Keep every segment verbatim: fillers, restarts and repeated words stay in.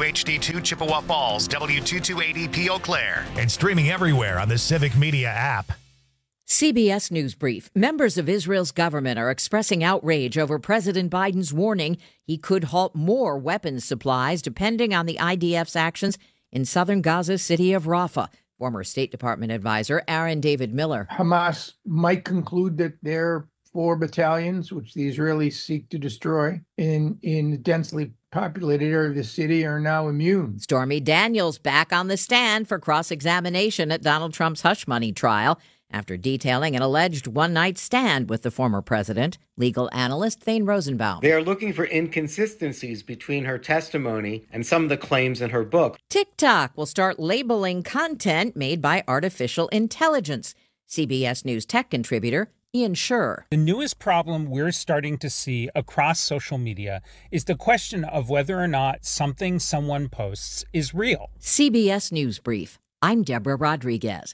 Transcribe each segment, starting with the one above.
H D two Chippewa Falls, W two two eight zero P Eau Claire, and streaming everywhere on the Civic Media app. C B S News Brief. Members of Israel's government are expressing outrage over President Biden's warning he could halt more weapons supplies depending on the I D F's actions in southern Gaza's city of Rafah. Former State Department advisor Aaron David Miller. Hamas might conclude that their four battalions, which the Israelis seek to destroy in, in the densely populated area of the city, are now immune. Stormy Daniels back on the stand for cross-examination at Donald Trump's hush money trial after detailing an alleged one-night stand with the former president. Legal analyst Thane Rosenbaum. They are looking for inconsistencies between her testimony and some of the claims in her book. TikTok will start labeling content made by artificial intelligence. C B S News tech contributor Ian Scherr. The newest problem we're starting to see across social media is the question of whether or not something someone posts is real. C B S News Brief. I'm Deborah Rodriguez.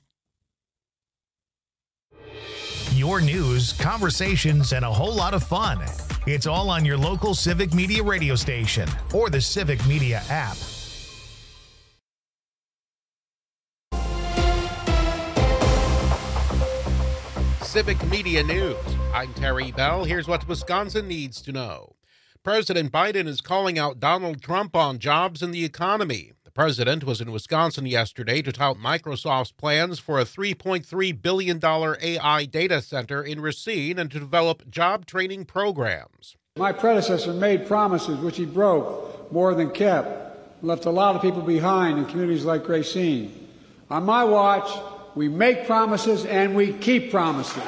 Your news, conversations, and a whole lot of fun. It's all on your local Civic Media radio station or the Civic Media app. Civic Media News. I'm Terry Bell. Here's what Wisconsin needs to know. President Biden is calling out Donald Trump on jobs and the economy. The president was in Wisconsin yesterday to tout Microsoft's plans for a three point three billion dollars A I data center in Racine and to develop job training programs. My predecessor made promises which he broke more than kept, left a lot of people behind in communities like Racine. On my watch, we make promises and we keep promises.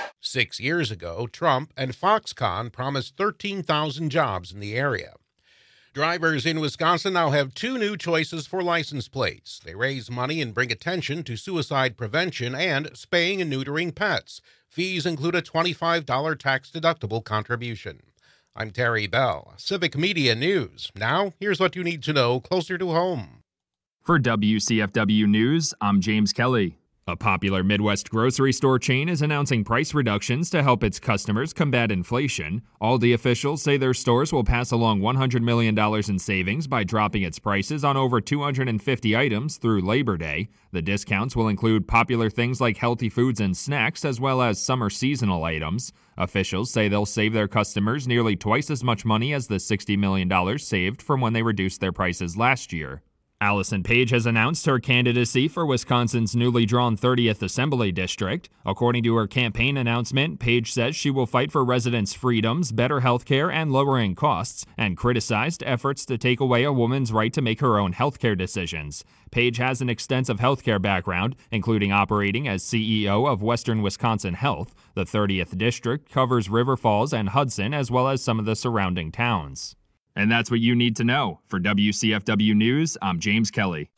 Six years ago, Trump and Foxconn promised thirteen thousand jobs in the area. Drivers in Wisconsin now have two new choices for license plates. They raise money and bring attention to suicide prevention and spaying and neutering pets. Fees include a twenty-five dollars tax-deductible contribution. I'm Terry Bell, Civic Media News. Now, here's what you need to know closer to home. For W C F W News, I'm James Kelly. A popular Midwest grocery store chain is announcing price reductions to help its customers combat inflation. Aldi officials say their stores will pass along one hundred million dollars in savings by dropping its prices on over two hundred fifty items through Labor Day. The discounts will include popular things like healthy foods and snacks, as well as summer seasonal items. Officials say they'll save their customers nearly twice as much money as the sixty million dollars saved from when they reduced their prices last year. Allison Page has announced her candidacy for Wisconsin's newly drawn thirtieth Assembly District. According to her campaign announcement, Page says she will fight for residents' freedoms, better health care, and lowering costs, and criticized efforts to take away a woman's right to make her own health care decisions. Page has an extensive health care background, including operating as C E O of Western Wisconsin Health. The thirtieth District covers River Falls and Hudson, as well as some of the surrounding towns. And that's what you need to know. For W C F W News, I'm James Kelly.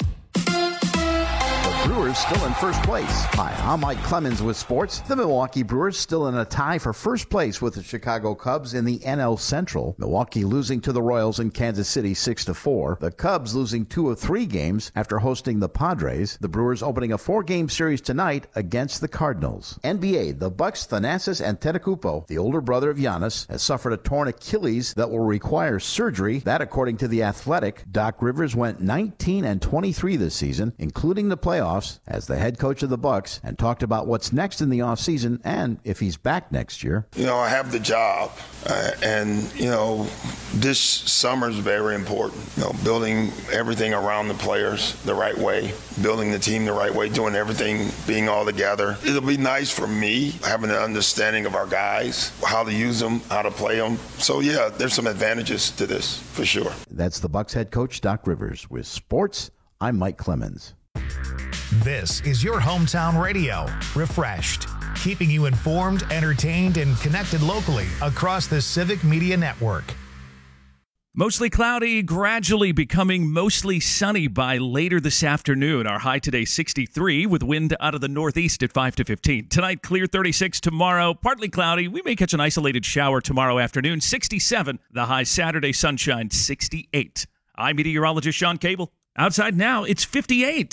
The Brewers still in first place. Hi, I'm Mike Clemens with sports. The Milwaukee Brewers still in a tie for first place with the Chicago Cubs in the N L Central. Milwaukee losing to the Royals in Kansas City six to four. The Cubs losing two of three games after hosting the Padres. The Brewers opening a four-game series tonight against the Cardinals. N B A, the Bucks, Thanasis Antetokounmpo, the older brother of Giannis, has suffered a torn Achilles that will require surgery. That, according to The Athletic. Doc Rivers went nineteen and twenty-three this season, including the playoffs, as the head coach of the Bucks, and talked about what's next in the offseason and if he's back next year. You know, I have the job, uh, and, you know, this summer is very important. You know, building everything around the players the right way, building the team the right way, doing everything, being all together. It'll be nice for me having an understanding of our guys, how to use them, how to play them. So, yeah, there's some advantages to this, for sure. That's the Bucks head coach, Doc Rivers. With sports, I'm Mike Clemens. This is your hometown radio, Refreshed, keeping you informed, entertained, and connected locally across the Civic Media Network. Mostly cloudy, gradually becoming mostly sunny by later this afternoon. Our high today sixty-three with wind out of the northeast at five to fifteen. Tonight, clear thirty-six. Tomorrow, partly cloudy. We may catch an isolated shower tomorrow afternoon. sixty-seven. The high Saturday sunshine, sixty-eight. I'm meteorologist Sean Cable. Outside now, it's fifty-eight.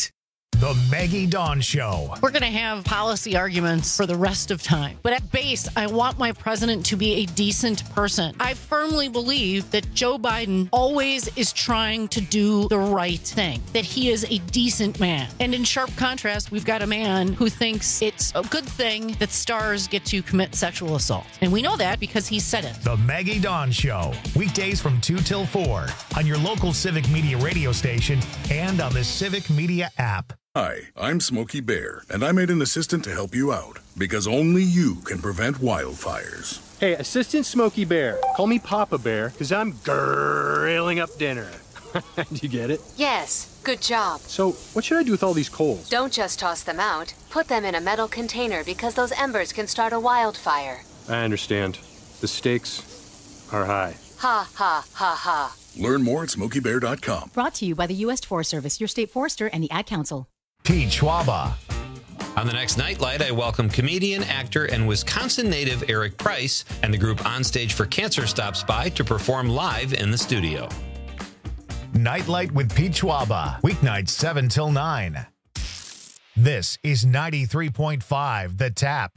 The Maggie Dawn Show. We're going to have policy arguments for the rest of time. But at base, I want my president to be a decent person. I firmly believe that Joe Biden always is trying to do the right thing, that he is a decent man. And in sharp contrast, we've got a man who thinks it's a good thing that stars get to commit sexual assault. And we know that because he said it. The Maggie Dawn Show. Weekdays from two till four on your local Civic Media radio station and on the Civic Media app. Hi, I'm Smokey Bear, and I made an assistant to help you out, because only you can prevent wildfires. Hey, Assistant Smokey Bear, call me Papa Bear, because I'm grilling up dinner. Do you get it? Yes, good job. So, what should I do with all these coals? Don't just toss them out. Put them in a metal container, because those embers can start a wildfire. I understand. The stakes are high. Ha, ha, ha, ha. Learn more at smokey bear dot com. Brought to you by the U S Forest Service, your state forester, and the Ad Council. Pete Schwaba. On the next Nightlight, I welcome comedian, actor, and Wisconsin native Eric Price, and the group Onstage for Cancer stops by to perform live in the studio. Nightlight with Pete Schwaba, weeknights seven till nine. This is ninety-three point five The Tap.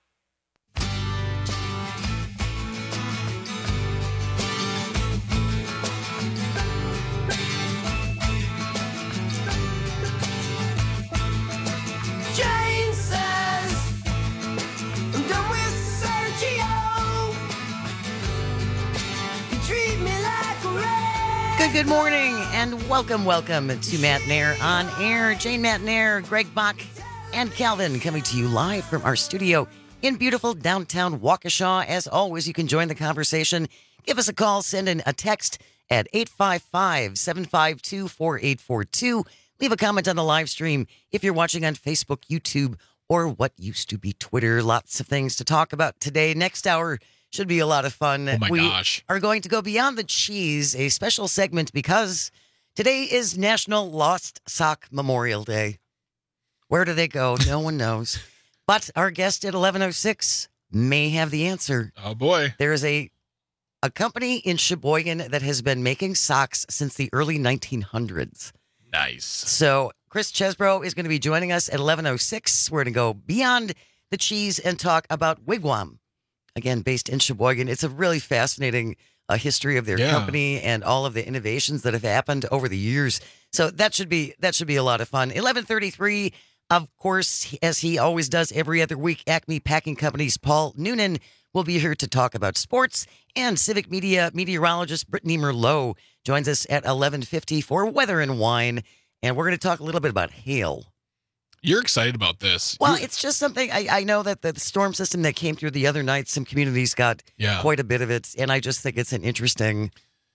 Good, good morning, and welcome, welcome to Matt Nair on air. Jane Matt Nair, Greg Bach, and Calvin coming to you live from our studio in beautiful downtown Waukesha. As always, you can join the conversation. Give us a call, send in a text at eight five five, seven five two, four eight four two. Leave a comment on the live stream if you're watching on Facebook, YouTube, or what used to be Twitter. Lots of things to talk about today. Next hour should be a lot of fun. Oh my we gosh. are going to go beyond the cheese, a special segment, because today is National Lost Sock Memorial Day. Where do they go? No one knows. But our guest at eleven oh six may have the answer. Oh, boy. There is a, a company in Sheboygan that has been making socks since the early nineteen hundreds. Nice. So Chris Chesbro is going to be joining us at eleven oh six. We're going to go beyond the cheese and talk about Wigwam. Again, based in Sheboygan. It's a really fascinating uh, history of their Yeah. company and all of the innovations that have happened over the years. So that should be that should be a lot of fun. eleven thirty-three, of course, as he always does every other week, Acme Packing Company's Paul Noonan will be here to talk about sports. And Civic Media meteorologist Brittany Merlot joins us at eleven fifty for Weather and Wine. And we're going to talk a little bit about hail. You're excited about this. Well, You're- it's just something I, I know that the storm system that came through the other night, some communities got Yeah. quite a bit of it, and I just think it's an interesting,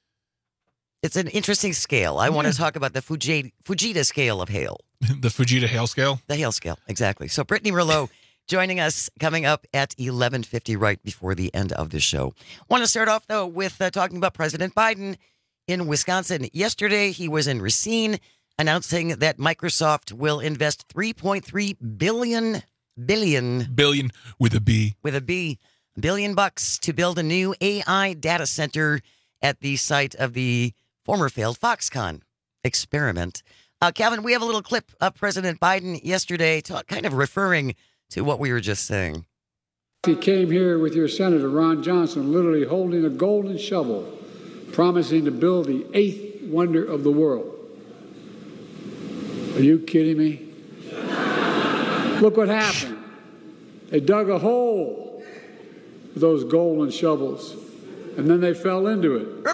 it's an interesting scale. I want to talk about the Fuji, Fujita scale of hail, the Fujita hail scale. the hail scale, exactly. So Brittany Merlot joining us coming up at eleven fifty, right before the end of the show. Want to start off though with uh, talking about President Biden in Wisconsin. Yesterday, he was in Racine, announcing that Microsoft will invest three point three billion billion Billion with a B. with a B billion bucks to build a new A I data center at the site of the former failed Foxconn experiment. Uh, Calvin, we have a little clip of President Biden yesterday, talk, kind of referring to what we were just saying. He came here with your Senator, Ron Johnson, literally holding a golden shovel, promising to build the eighth wonder of the world. Are you kidding me? Look what happened. They dug a hole with those golden shovels, and then they fell into it.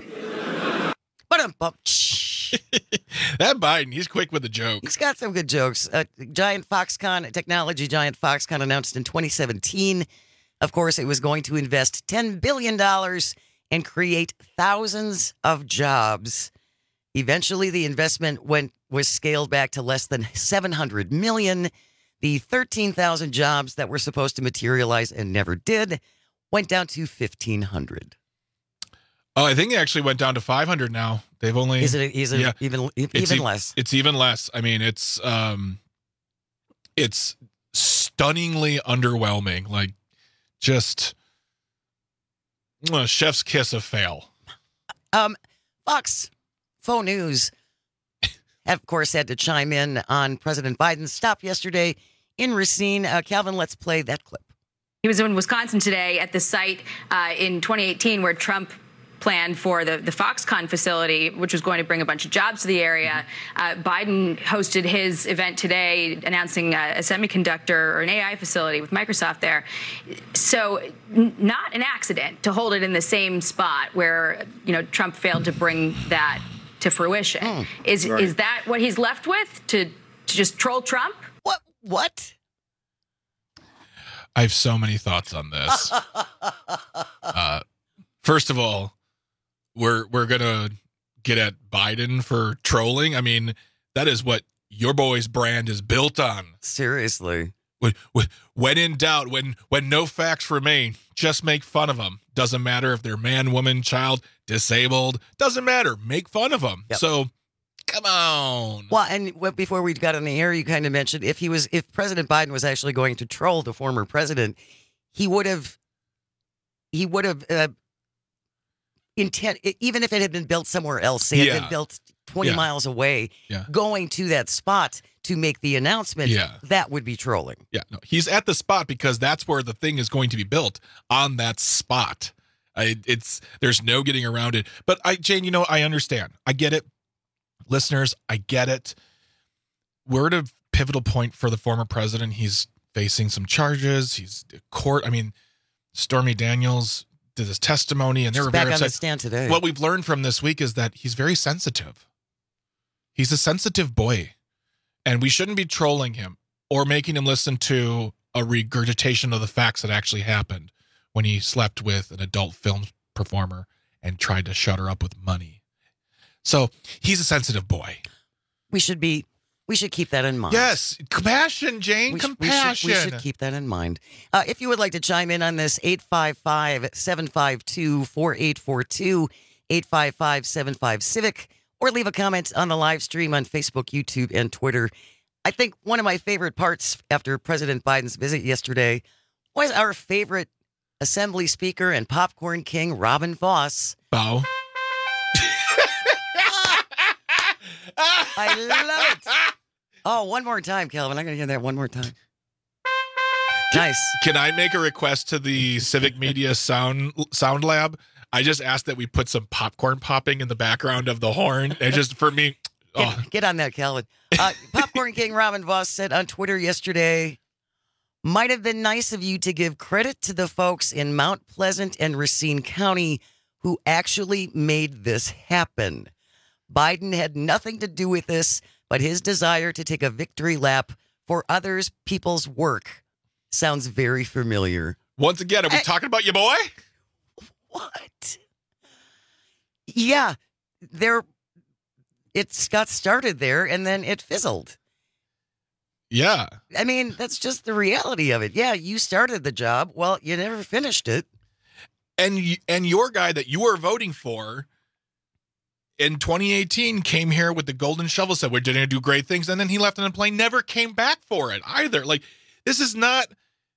That Biden, he's quick with a joke. He's got some good jokes. Uh, giant Foxconn, technology giant Foxconn announced in twenty seventeen, of course, it was going to invest ten billion dollars and create thousands of jobs. Eventually, the investment went was scaled back to less than seven hundred million dollars. The thirteen thousand jobs that were supposed to materialize and never did went down to fifteen hundred. Oh, I think it actually went down to five hundred now. They've only Is it, is it yeah. even It's even e- less? It's even less. I mean, it's um, it's stunningly underwhelming. Like, just uh, chef's kiss of fail. Um, Fox Faux News have, of course, had to chime in on President Biden's stop yesterday in Racine. Uh, Calvin, let's play that clip. He was in Wisconsin today at the site uh, in twenty eighteen where Trump planned for the, the Foxconn facility, which was going to bring a bunch of jobs to the area. Uh, Biden hosted his event today announcing a, a semiconductor or an A I facility with Microsoft there. So n- not an accident to hold it in the same spot where, you know, Trump failed to bring that to fruition. Mm, is right. is that what he's left with, to, to just troll Trump? What? What? I have so many thoughts on this. uh, first of all, We're we're gonna get at Biden for trolling. I mean, that is what your boy's brand is built on. Seriously. When, when in doubt, when when no facts remain, just make fun of them. Doesn't matter if they're man, woman, child, disabled. Doesn't matter. Make fun of them. Yep. So, come on. Well, and before we got on the air, you kind of mentioned if he was, if President Biden was actually going to troll the former president, he would have, he would have. Uh, Intent, even if it had been built somewhere else, say it had yeah. been built twenty yeah. miles away, yeah. going to that spot to make the announcement, yeah. that would be trolling. Yeah, no, he's at the spot because that's where the thing is going to be built, on that spot. I, it's there's no getting around it. But I, Jane, you know, I understand. I get it. Listeners, I get it. We're at a pivotal point for the former president. He's facing some charges. He's court. I mean, Stormy Daniels did his testimony, and they were back very on upset. the stand today. What we've learned from this week is that he's very sensitive. He's a sensitive boy, and we shouldn't be trolling him or making him listen to a regurgitation of the facts that actually happened when he slept with an adult film performer and tried to shut her up with money. So he's a sensitive boy. We should be. We should keep that in mind. Yes. Compassion, Jane. We compassion. Sh- we, should, we should keep that in mind. Uh, if you would like to chime in on this, eight five five, seven five two, four eight four two, eight five five, seven five, Civic, or leave a comment on the live stream on Facebook, YouTube, and Twitter. I think one of my favorite parts after President Biden's visit yesterday was our favorite Assembly Speaker and popcorn king, Robin Vos. Bow. I love it. Oh, one more time, Calvin. I'm going to hear that one more time. Nice. Can I make a request to the Civic Media Sound Sound Lab? I just asked that we put some popcorn popping in the background of the horn. And just for me. Oh. Get, get on that, Calvin. Uh, Popcorn King Robin Vos said on Twitter yesterday, might have been nice of you to give credit to the folks in Mount Pleasant and Racine County who actually made this happen. Biden had nothing to do with this, but his desire to take a victory lap for others' people's work sounds very familiar. Once again, are we I, talking about your boy? What? Yeah, there. It's got started there, and then it fizzled. Yeah. I mean, that's just the reality of it. Yeah, you started the job. Well, you never finished it. And and your guy that you were voting for in twenty eighteen came here with the golden shovel, said we're going to do great things, and then he left on a plane, never came back for it either. Like, this is not...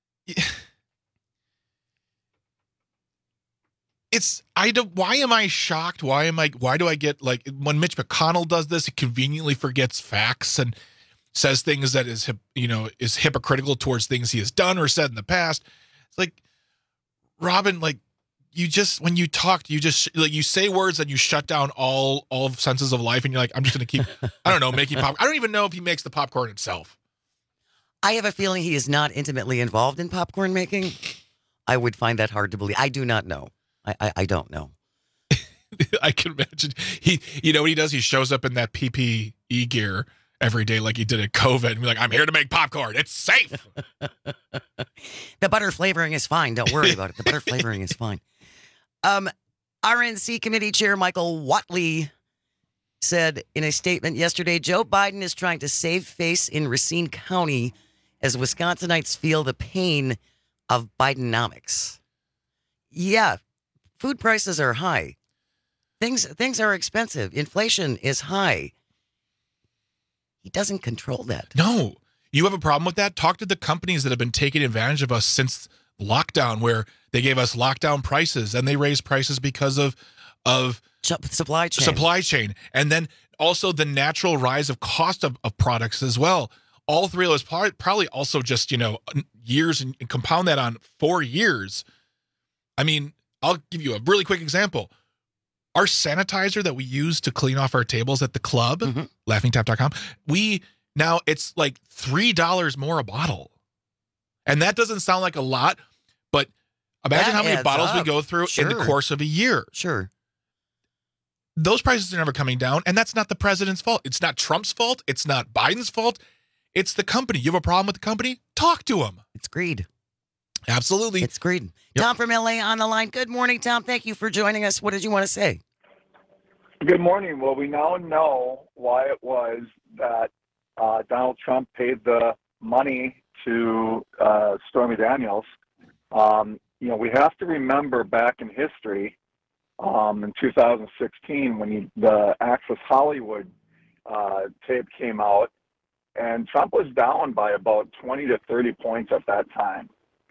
It's, I don't, why am I shocked? Why am I, why do I get, like, when Mitch McConnell does this, he conveniently forgets facts and says things that is, you know, is hypocritical towards things he has done or said in the past. It's like, Robin, like, you just, when you talk, you just, like, you say words and you shut down all, all senses of life, and you're like, I'm just going to keep, I don't know, making pop. I don't even know if he makes the popcorn himself. I have a feeling he is not intimately involved in popcorn making. I would find that hard to believe. I do not know. I, I, I don't know. I can imagine. He, you know what he does? He shows up in that P P E gear every day like he did at COVID and be like, I'm here to make popcorn. It's safe. The butter flavoring is fine. Don't worry about it. The butter flavoring is fine. Um, R N C Committee Chair Michael Whatley said in a statement yesterday, Joe Biden is trying to save face in Racine County as Wisconsinites feel the pain of Bidenomics. Yeah. Food prices are high. Things things are expensive. Inflation is high. He doesn't control that. No. You have a problem with that? Talk to the companies that have been taking advantage of us since lockdown, where they gave us lockdown prices and they raised prices because of of supply chain. Supply chain. And then also the natural rise of cost of, of products as well. All three of those probably, probably also just, you know, years and compound that on four years. I mean, I'll give you a really quick example. Our sanitizer that we use to clean off our tables at the club, mm-hmm. laughing tap dot com, we now it's like three dollars more a bottle. And that doesn't sound like a lot, but imagine that how many bottles up. we go through sure. in the course of a year. Sure. Those prices are never coming down, and that's not the president's fault. It's not Trump's fault. It's not Biden's fault. It's the company. You have a problem with the company? Talk to them. It's greed. Absolutely. It's greed. Yep. Tom from L A on the line. Good morning, Tom. Thank you for joining us. What did you want to say? Good morning. Well, we now know why it was that uh, Donald Trump paid the money to uh, Stormy Daniels. Um, you know, we have to remember back in history, um, in two thousand sixteen, when he, the Access Hollywood uh, tape came out, and Trump was down by about twenty to thirty points at that time.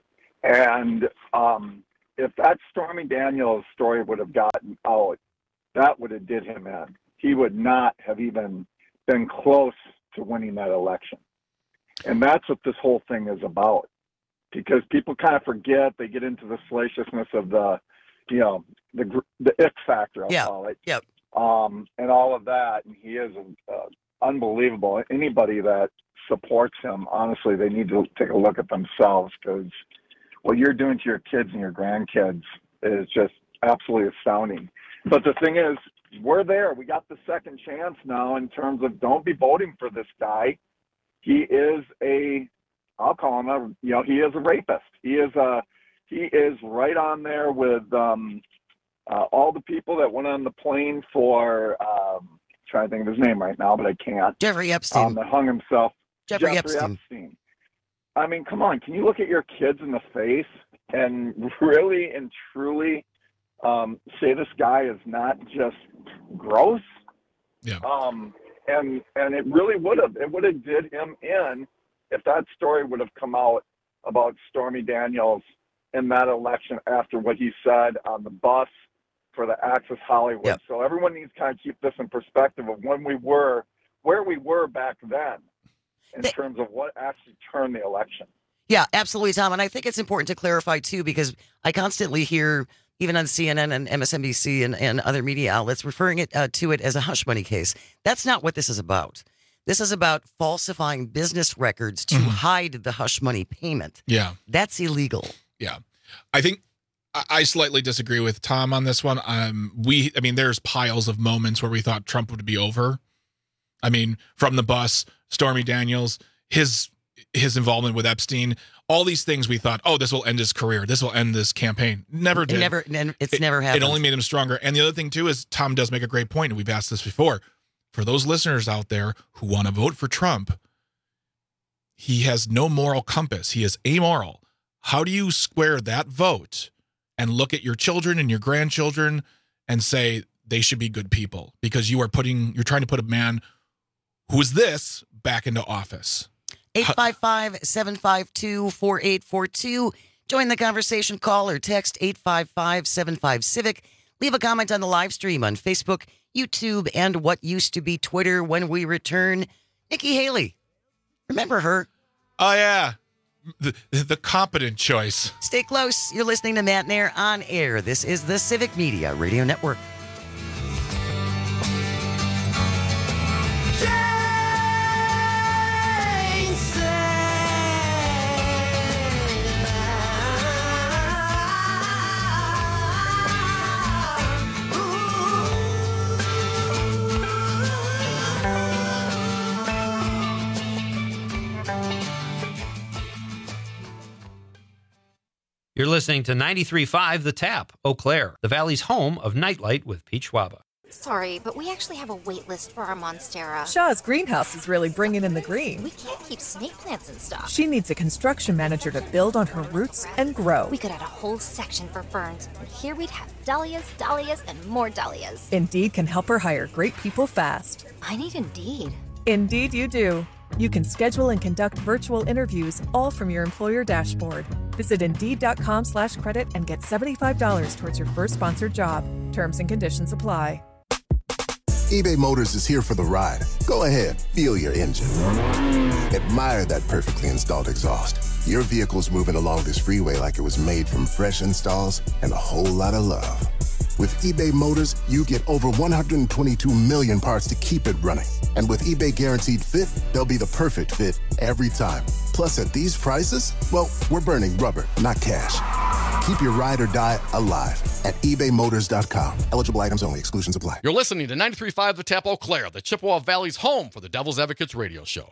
And um, if that Stormy Daniels story would have gotten out, that would have did him in. He would not have even been close to winning that election. And that's what this whole thing is about. Because people kind of forget, they get into the salaciousness of the, you know, the the ick factor, I'll yeah. call it. Yep. Um, and all of that. And he is uh, unbelievable. Anybody that supports him, honestly, they need to take a look at themselves, because what you're doing to your kids and your grandkids is just absolutely astounding. But the thing is, we're there. We got the second chance now in terms of don't be voting for this guy. He is a, I'll call him a, you know, he is a rapist. He is a, he is right on there with um, uh, all the people that went on the plane for, um, trying to think of his name right now, but I can't. Jeffrey Epstein. Um, that hung himself. Jeffrey, Jeffrey Epstein. Epstein. I mean, come on. Can you look at your kids in the face and really and truly um, say this guy is not just gross? Yeah. Um, and and it really would have. It would have did him in if that story would have come out about Stormy Daniels in that election after what he said on the bus for the Access Hollywood. Yep. So everyone needs to kind of keep this in perspective of when we were, where we were back then, in They- terms of what actually turned the election. Yeah, absolutely, Tom. And I think it's important to clarify, too, because I constantly hear, even on C N N and M S N B C and, and other media outlets, referring it uh, to it as a hush money case. That's not what this is about. This is about falsifying business records to Mhm. hide the hush money payment. Yeah. That's illegal. Yeah. I think I- I slightly disagree with Tom on this one. Um, we, I mean, there's piles of moments where we thought Trump would be over. I mean, from the bus, Stormy Daniels, his his involvement with Epstein, all these things we thought, oh, this will end his career. This will end this campaign. Never It did. never, and it's It- never happened. It only made him stronger. And the other thing, too, is Tom does make a great point, and we've asked this before. For those listeners out there who want to vote for Trump, he has no moral compass. He is amoral. How do you square that vote and look at your children and your grandchildren and say they should be good people? Because you are putting, you're trying to put a man who is this back into office. eight five five, seven five two, four eight four two. Join the conversation. Call or text eight five five, seven five, civic. Leave a comment on the live stream on Facebook, YouTube, and what used to be Twitter when we return. Nikki Haley. Remember her? Oh, yeah. The, the competent choice. Stay close. You're listening to Matt Nair on air. This is the Civic Media Radio Network. You're listening to ninety-three point five The Tap, Eau Claire, the Valley's home of Nightlight with Pete Schwaba. Sorry, but we actually have a wait list for our Monstera. Shaw's greenhouse is really bringing in the green. We can't keep snake plants in stock. She needs a construction manager to build on her roots and grow. We could add a whole section for ferns, and here we'd have dahlias, dahlias, and more dahlias. Indeed can help her hire great people fast. I need Indeed. Indeed you do. You can schedule and conduct virtual interviews all from your employer dashboard. Visit Indeed.com slash credit and get seventy-five dollars towards your first sponsored job. Terms and conditions apply. eBay Motors is here for the ride. Go ahead, feel your engine. Admire that perfectly installed exhaust. Your vehicle's moving along this freeway like it was made from fresh installs and a whole lot of love. With eBay Motors, you get over one hundred twenty-two million parts to keep it running. And with eBay Guaranteed Fit, they'll be the perfect fit every time. Plus, at these prices, well, we're burning rubber, not cash. Keep your ride or die alive at ebay motors dot com. Eligible items only. Exclusions apply. You're listening to ninety-three point five The Tap Eau Claire, the Chippewa Valley's home for the Devil's Advocates radio show.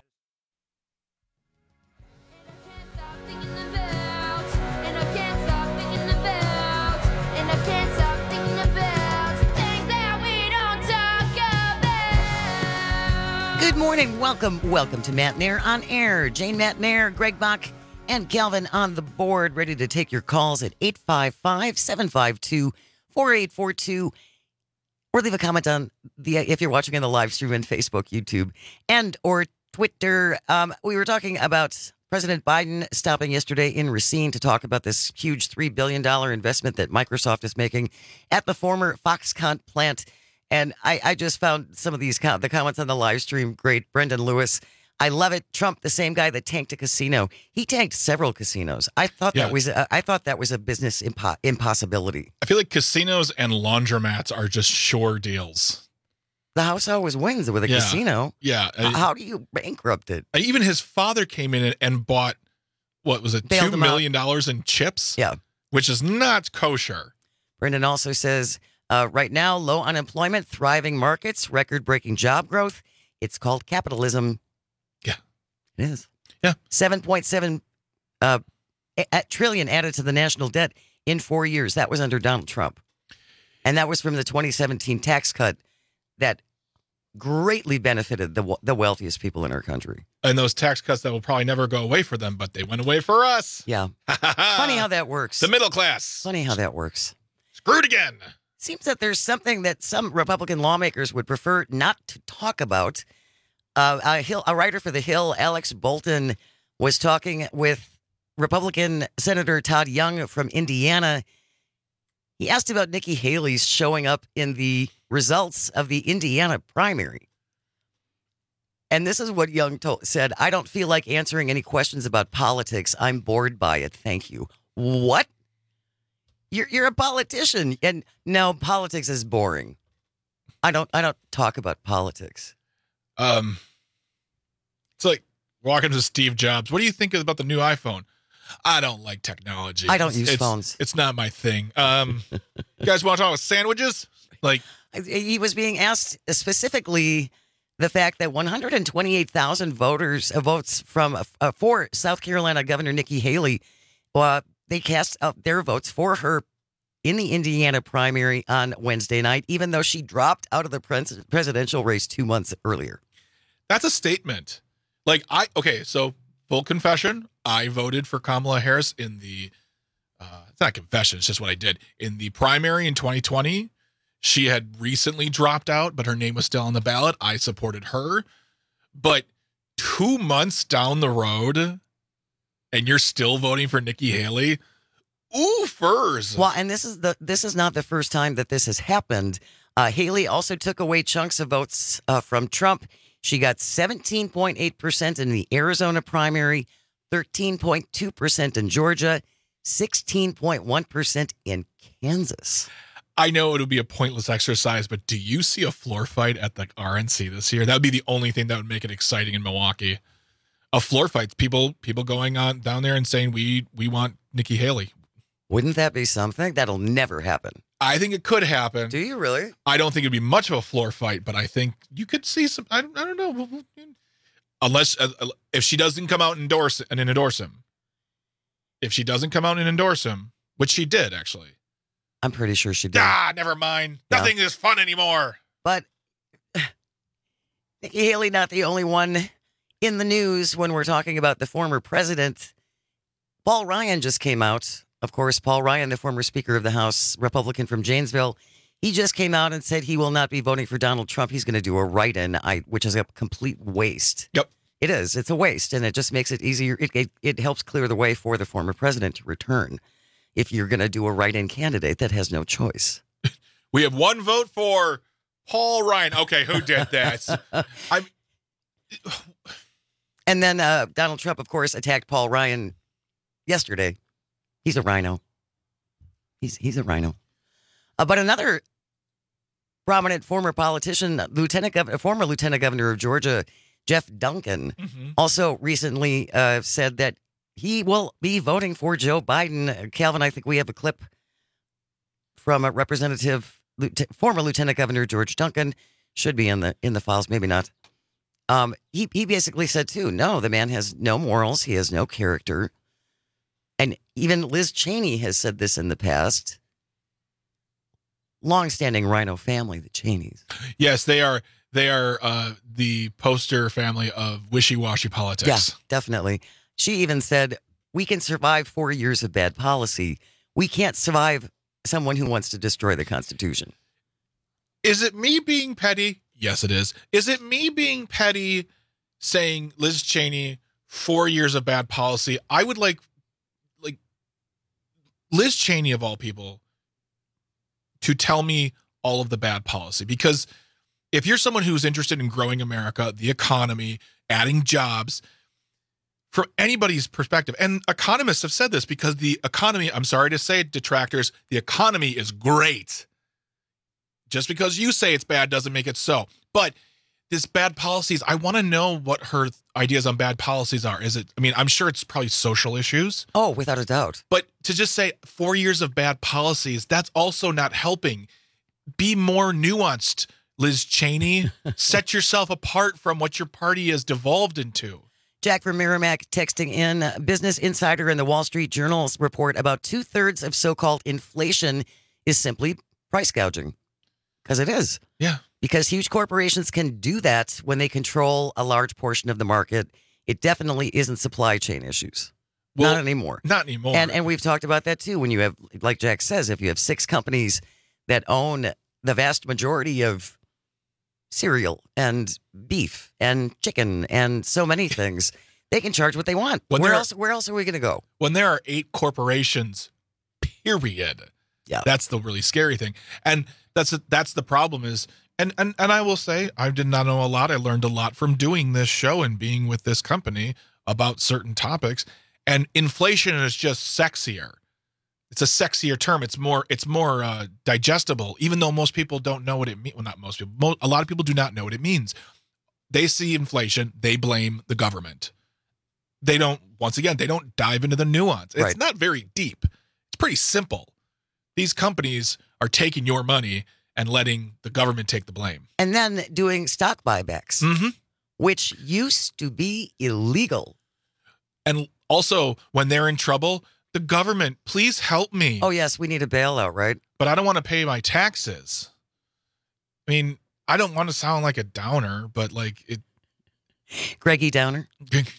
Good morning. Welcome, welcome to Matt Nair on Air. Jane Matt Nair, Greg Bach, and Calvin on the board, ready to take your calls at eight five five, seven five two, four eight four two, or leave a comment on the if you're watching on the live stream on Facebook, YouTube, and or Twitter. Um, we were talking about President Biden stopping yesterday in Racine to talk about this huge three billion dollars investment that Microsoft is making at the former Foxconn plant. And I, I just found some of these com- the comments on the live stream great. Brendan Lewis, I love it. Trump, the same guy that tanked a casino, he tanked several casinos. I thought Yeah. that was a, I thought that was a business impo- impossibility. I feel like casinos and laundromats are just sure deals. The house always wins with a Yeah. casino. Yeah. H- How do you bankrupt it? Even his father came in and bought, what was it, Bailed two him out. million dollars in chips? Yeah. Which is not kosher. Brendan also says, uh, right now, low unemployment, thriving markets, record-breaking job growth. It's called capitalism. Yeah. It is. Yeah. seven point seven uh, a- a trillion added to the national debt in four years. That was under Donald Trump. And that was from the twenty seventeen tax cut that greatly benefited the the wealthiest people in our country. And those tax cuts that will probably never go away for them, but they went away for us. Yeah. Funny how that works. The middle class. Funny how that works. Screwed again. Seems that there's something that some Republican lawmakers would prefer not to talk about. Uh, a, Hill, a writer for The Hill, Alex Bolton, was talking with Republican Senator Todd Young from Indiana. He asked about Nikki Haley's showing up in the results of the Indiana primary. And this is what Young told, said, I don't feel like answering any questions about politics. I'm bored by it. Thank you. What? You're you're a politician, and no, politics is boring. I don't I don't talk about politics. Um, it's like walking to Steve Jobs. What do you think about the new iPhone? I don't like technology. I don't use it's, phones. It's not my thing. Um, you guys want to talk about sandwiches? Like He was being asked specifically the fact that one hundred twenty-eight thousand voters uh, votes from uh, for South Carolina Governor Nikki Haley. Uh, They cast out their votes for her in the Indiana primary on Wednesday night, even though she dropped out of the pres- presidential race two months earlier. That's a statement. Like I okay, so full confession, I voted for Kamala Harris in the uh, it's not confession, it's just what I did in the primary in twenty twenty. She had recently dropped out, but her name was still on the ballot. I supported her, but two months down the road. And you're still voting for Nikki Haley? Ooh, furs. Well, and this is the this is not the first time that this has happened. Uh, Haley also took away chunks of votes uh, from Trump. She got seventeen point eight percent in the Arizona primary, thirteen point two percent in Georgia, sixteen point one percent in Kansas. I know it'll be a pointless exercise, but do you see a floor fight at the R N C this year? That would be the only thing that would make it exciting in Milwaukee. A floor fight, people people going on down there and saying we we want Nikki Haley. Wouldn't that be something? That'll never happen. I think it could happen. Do you really? I don't think it'd be much of a floor fight, but I think you could see some. I, I don't know, unless uh, if she doesn't come out and endorse and endorse him. If she doesn't come out and endorse him, which she did actually. I'm pretty sure she did. Ah, never mind. Yeah. Nothing is fun anymore. But Nikki Haley, not the only one in the news when we're talking about the former president. Paul Ryan just came out. Of course, Paul Ryan, the former Speaker of the House, Republican from Janesville, he just came out and said he will not be voting for Donald Trump. He's going to do a write-in, I, which is a complete waste. Yep. It is. It's a waste, and it just makes it easier. It, it, it helps clear the way for the former president to return if you're going to do a write-in candidate that has no choice. We have one vote for Paul Ryan. Okay, who did that? I'm. And then uh, Donald Trump, of course, attacked Paul Ryan yesterday. He's a rhino. He's he's a rhino. Uh, but another prominent former politician, Lieutenant Governor, former Lieutenant Governor of Georgia, Jeff Duncan, mm-hmm. also recently uh, said that he will be voting for Joe Biden. Calvin, I think we have a clip from a representative, former Lieutenant Governor George Duncan. Should be in the in the files, maybe not. Um, he he basically said too, no, the man has no morals. He has no character. And even Liz Cheney has said this in the past. Long-standing rhino family, the Cheneys. Yes, they are. They are uh, the poster family of wishy-washy politics. Yeah, definitely. She even said, we can survive four years of bad policy. We can't survive someone who wants to destroy the Constitution. Is it me being petty? Yes, it is. Is it me being petty saying Liz Cheney, four years of bad policy? I would like, like, Liz Cheney, of all people, to tell me all of the bad policy. Because if you're someone who's interested in growing America, the economy, adding jobs, from anybody's perspective, and economists have said this, because the economy, I'm sorry to say it, detractors, the economy is great. Just because you say it's bad doesn't make it so. But this bad policies, I want to know what her ideas on bad policies are. Is it, I mean, I'm sure it's probably social issues. Oh, without a doubt. But to just say four years of bad policies, that's also not helping. Be more nuanced, Liz Cheney. Set yourself apart from what your party has devolved into. Jack from Merrimack texting in, Business Insider and the Wall Street Journal's report about two-thirds of so-called inflation is simply price gouging. Because it is. Yeah. Because huge corporations can do that when they control a large portion of the market. It definitely isn't supply chain issues. Well, not anymore. Not anymore. And and we've talked about that too. When you have, like Jack says, if you have six companies that own the vast majority of cereal and beef and chicken and so many things, they can charge what they want. When where else? Where else are we going to go? When there are eight corporations, period. Yeah, that's the really scary thing, and that's that's the problem. Is and and and I will say, I did not know a lot. I learned a lot from doing this show and being with this company about certain topics. And inflation is just sexier. It's a sexier term. It's more it's more uh, digestible, even though most people don't know what it means. Well, not most people. Mo- a lot of people do not know what it means. They see inflation, they blame the government. They don't, once again, they don't dive into the nuance. It's right. not very deep. It's pretty simple. These companies are taking your money and letting the government take the blame. And then doing stock buybacks, mm-hmm. which used to be illegal. And also, when they're in trouble, the government, please help me. Oh, yes, we need a bailout, right? But I don't want to pay my taxes. I mean, I don't want to sound like a downer, but like it. Greggy Downer.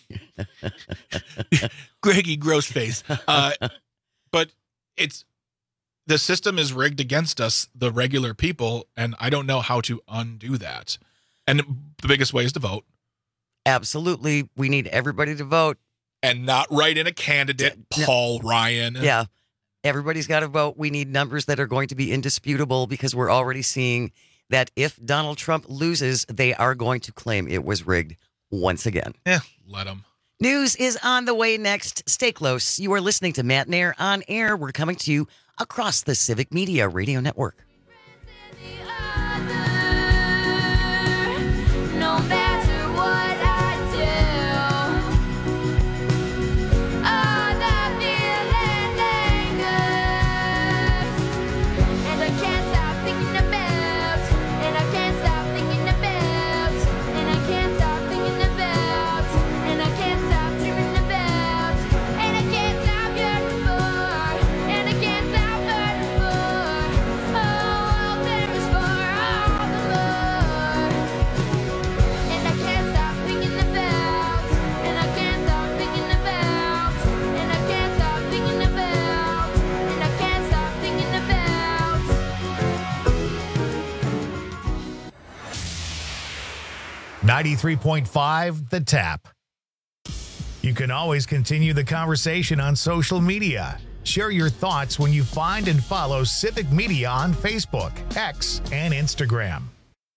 Greggy Grossface. Uh, but it's, the system is rigged against us, the regular people, and I don't know how to undo that. And the biggest way is to vote. Absolutely. We need everybody to vote. And not write in a candidate, no. Paul Ryan. Yeah. Everybody's got to vote. We need numbers that are going to be indisputable, because we're already seeing that if Donald Trump loses, they are going to claim it was rigged once again. Yeah, let them. News is on the way next. Stay close. You are listening to Matt Nair on Air. We're coming to you across the Civic Media Radio Network. ninety-three point five The Tap. You can always continue the conversation on social media. Share your thoughts when you find and follow Civic Media on Facebook, X, and Instagram.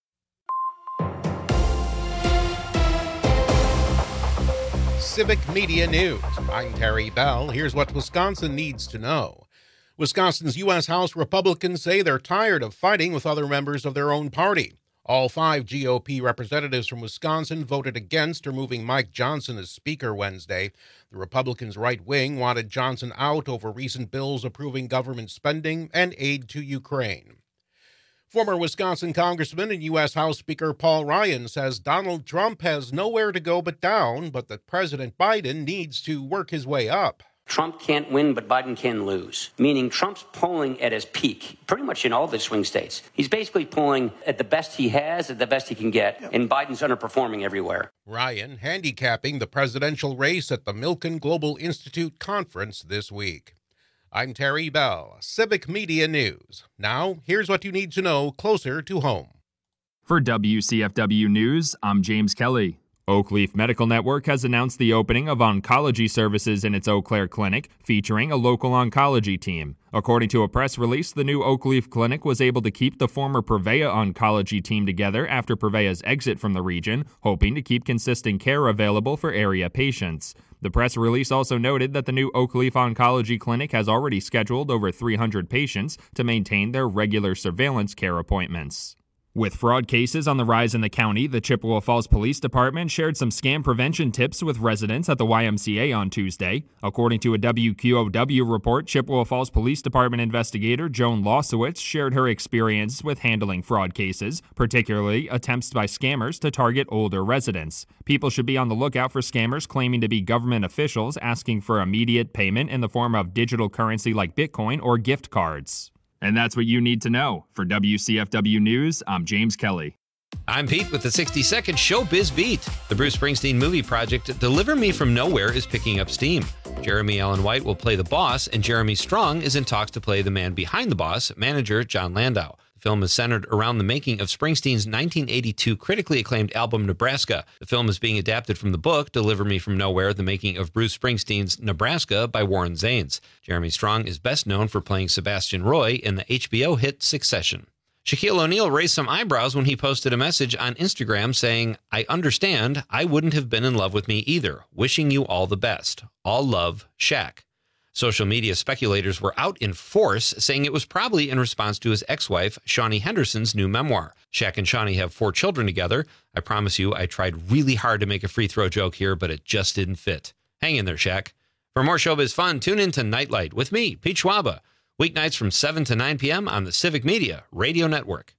Civic Media News. I'm Terry Bell. Here's what Wisconsin needs to know. Wisconsin's U S House Republicans say they're tired of fighting with other members of their own party. All five G O P representatives from Wisconsin voted against removing Mike Johnson as Speaker Wednesday. The Republicans' right wing wanted Johnson out over recent bills approving government spending and aid to Ukraine. Former Wisconsin Congressman and U S House Speaker Paul Ryan says Donald Trump has nowhere to go but down, but that President Biden needs to work his way up. Trump can't win, but Biden can lose, meaning Trump's polling at his peak, pretty much in all the swing states. He's basically polling at the best he has, at the best he can get, and Biden's underperforming everywhere. Ryan handicapping the presidential race at the Milken Global Institute conference this week. I'm Terry Bell, Civic Media News. Now, here's what you need to know closer to home. For W C F W News, I'm James Kelly. Oakleaf Medical Network has announced the opening of oncology services in its Eau Claire clinic, featuring a local oncology team. According to a press release, the new Oakleaf clinic was able to keep the former Prevea oncology team together after Prevea's exit from the region, hoping to keep consistent care available for area patients. The press release also noted that the new Oakleaf Oncology Clinic has already scheduled over three hundred patients to maintain their regular surveillance care appointments. With fraud cases on the rise in the county, the Chippewa Falls Police Department shared some scam prevention tips with residents at the Y M C A on Tuesday. According to a W Q O W report, Chippewa Falls Police Department investigator Joan Losowitz shared her experience with handling fraud cases, particularly attempts by scammers to target older residents. People should be on the lookout for scammers claiming to be government officials asking for immediate payment in the form of digital currency like Bitcoin or gift cards. And that's what you need to know. For W C F W News, I'm James Kelly. I'm Pete with the sixty second Showbiz Beat. The Bruce Springsteen movie project Deliver Me From Nowhere is picking up steam. Jeremy Allen White will play the boss, and Jeremy Strong is in talks to play the man behind the boss, manager John Landau. The film is centered around the making of Springsteen's nineteen eighty-two critically acclaimed album Nebraska. The film is being adapted from the book Deliver Me From Nowhere, The Making of Bruce Springsteen's Nebraska by Warren Zanes. Jeremy Strong is best known for playing Sebastian Roy in the H B O hit Succession. Shaquille O'Neal raised some eyebrows when he posted a message on Instagram saying, "I understand, I wouldn't have been in love with me either. Wishing you all the best. All love, Shaq." Social media speculators were out in force, saying it was probably in response to his ex-wife, Shawnee Henderson's new memoir. Shaq and Shawnee have four children together. I promise you, I tried really hard to make a free throw joke here, but it just didn't fit. Hang in there, Shaq. For more showbiz fun, tune in to Nightlight with me, Pete Schwaba. Weeknights from seven to nine p.m. on the Civic Media Radio Network.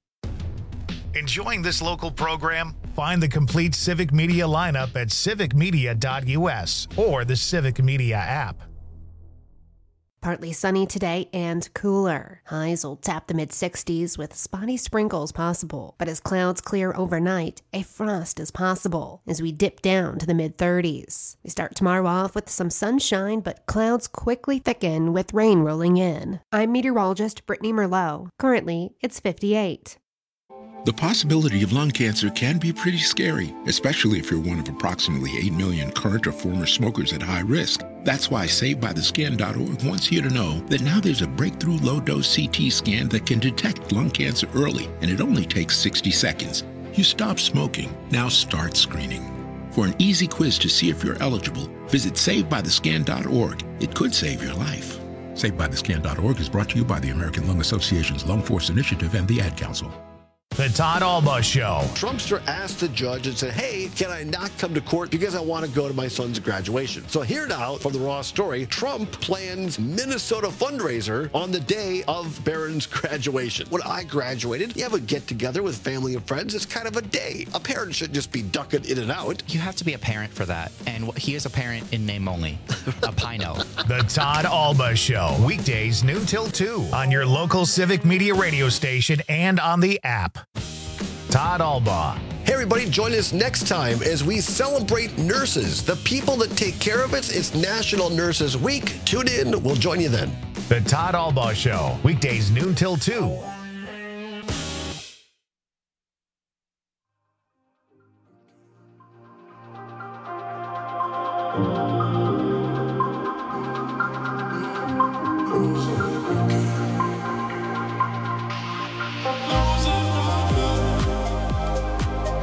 Enjoying this local program? Find the complete Civic Media lineup at civic media dot u s or the Civic Media app. Partly sunny today and cooler. Highs will tap the mid sixties with spotty sprinkles possible. But as clouds clear overnight, a frost is possible as we dip down to the mid thirties. We start tomorrow off with some sunshine, but clouds quickly thicken with rain rolling in. I'm meteorologist Brittany Merlot. Currently, it's fifty-eight. The possibility of lung cancer can be pretty scary, especially if you're one of approximately eight million current or former smokers at high risk. That's why Saved By The Scan dot org wants you to know that now there's a breakthrough low-dose C T scan that can detect lung cancer early, and it only takes sixty seconds. You stop smoking, now start screening. For an easy quiz to see if you're eligible, visit Saved By The Scan dot org. It could save your life. Saved By The Scan dot org is brought to you by the American Lung Association's Lung Force Initiative and the Ad Council. The Todd Alba Show. Trumpster asked the judge and said, hey, can I not come to court because I want to go to my son's graduation? So here now, from the Raw story, Trump plans Minnesota fundraiser on the day of Barron's graduation. When I graduated, you have a get-together with family and friends. It's kind of a day. A parent shouldn't just be ducking in and out. You have to be a parent for that. And he is a parent in name only. A Pino. The Todd Alba Show. Weekdays noon till two on your local Civic Media radio station and on the app. Todd Alba. Hey everybody, join us next time as we celebrate nurses, the people that take care of us. It's National Nurses Week. Tune in. We'll join you then. The Todd Alba Show. Weekdays noon till two.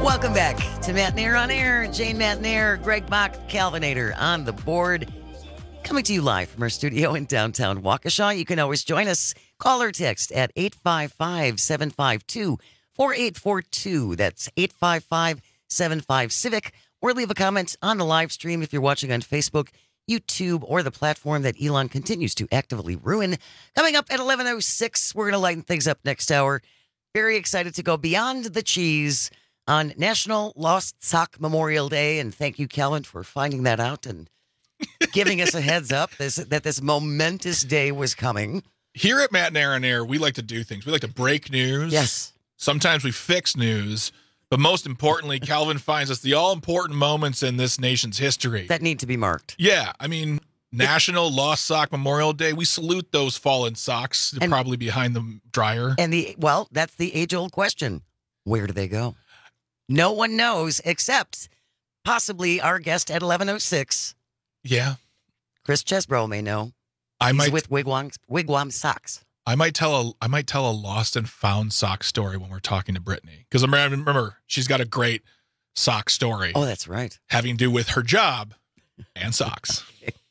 Welcome back to Matt Nair on Air. Jane Matt Nair, Greg Bach, Calvinator on the board. Coming to you live from our studio in downtown Waukesha. You can always join us. Call or text at eight five five, seven five two, four eight four two. That's eight five five, seven five, Civic. Or leave a comment on the live stream if you're watching on Facebook, YouTube, or the platform that Elon continues to actively ruin. Coming up at eleven oh six, we're going to lighten things up next hour. Very excited to go beyond the cheese on National Lost Sock Memorial Day. And thank you, Calvin, for finding that out and giving us a heads up this, that this momentous day was coming. Here at Matt and Aaron Air, we like to do things. We like to break news. Yes. Sometimes we fix news. But most importantly, Calvin finds us the all-important moments in this nation's history. That need to be marked. Yeah. I mean, National Lost Sock Memorial Day. We salute those fallen socks. They're And- probably behind the dryer. And the, well, that's the age-old question. Where do they go? No one knows except possibly our guest at eleven oh six. Yeah. Chris Chesbro may know. I He's might with Wigwam, Wigwam Socks. I might tell a I might tell a lost and found sock story when we're talking to Brittany. Because remember, remember, she's got a great sock story. Oh, that's right. Having to do with her job and socks.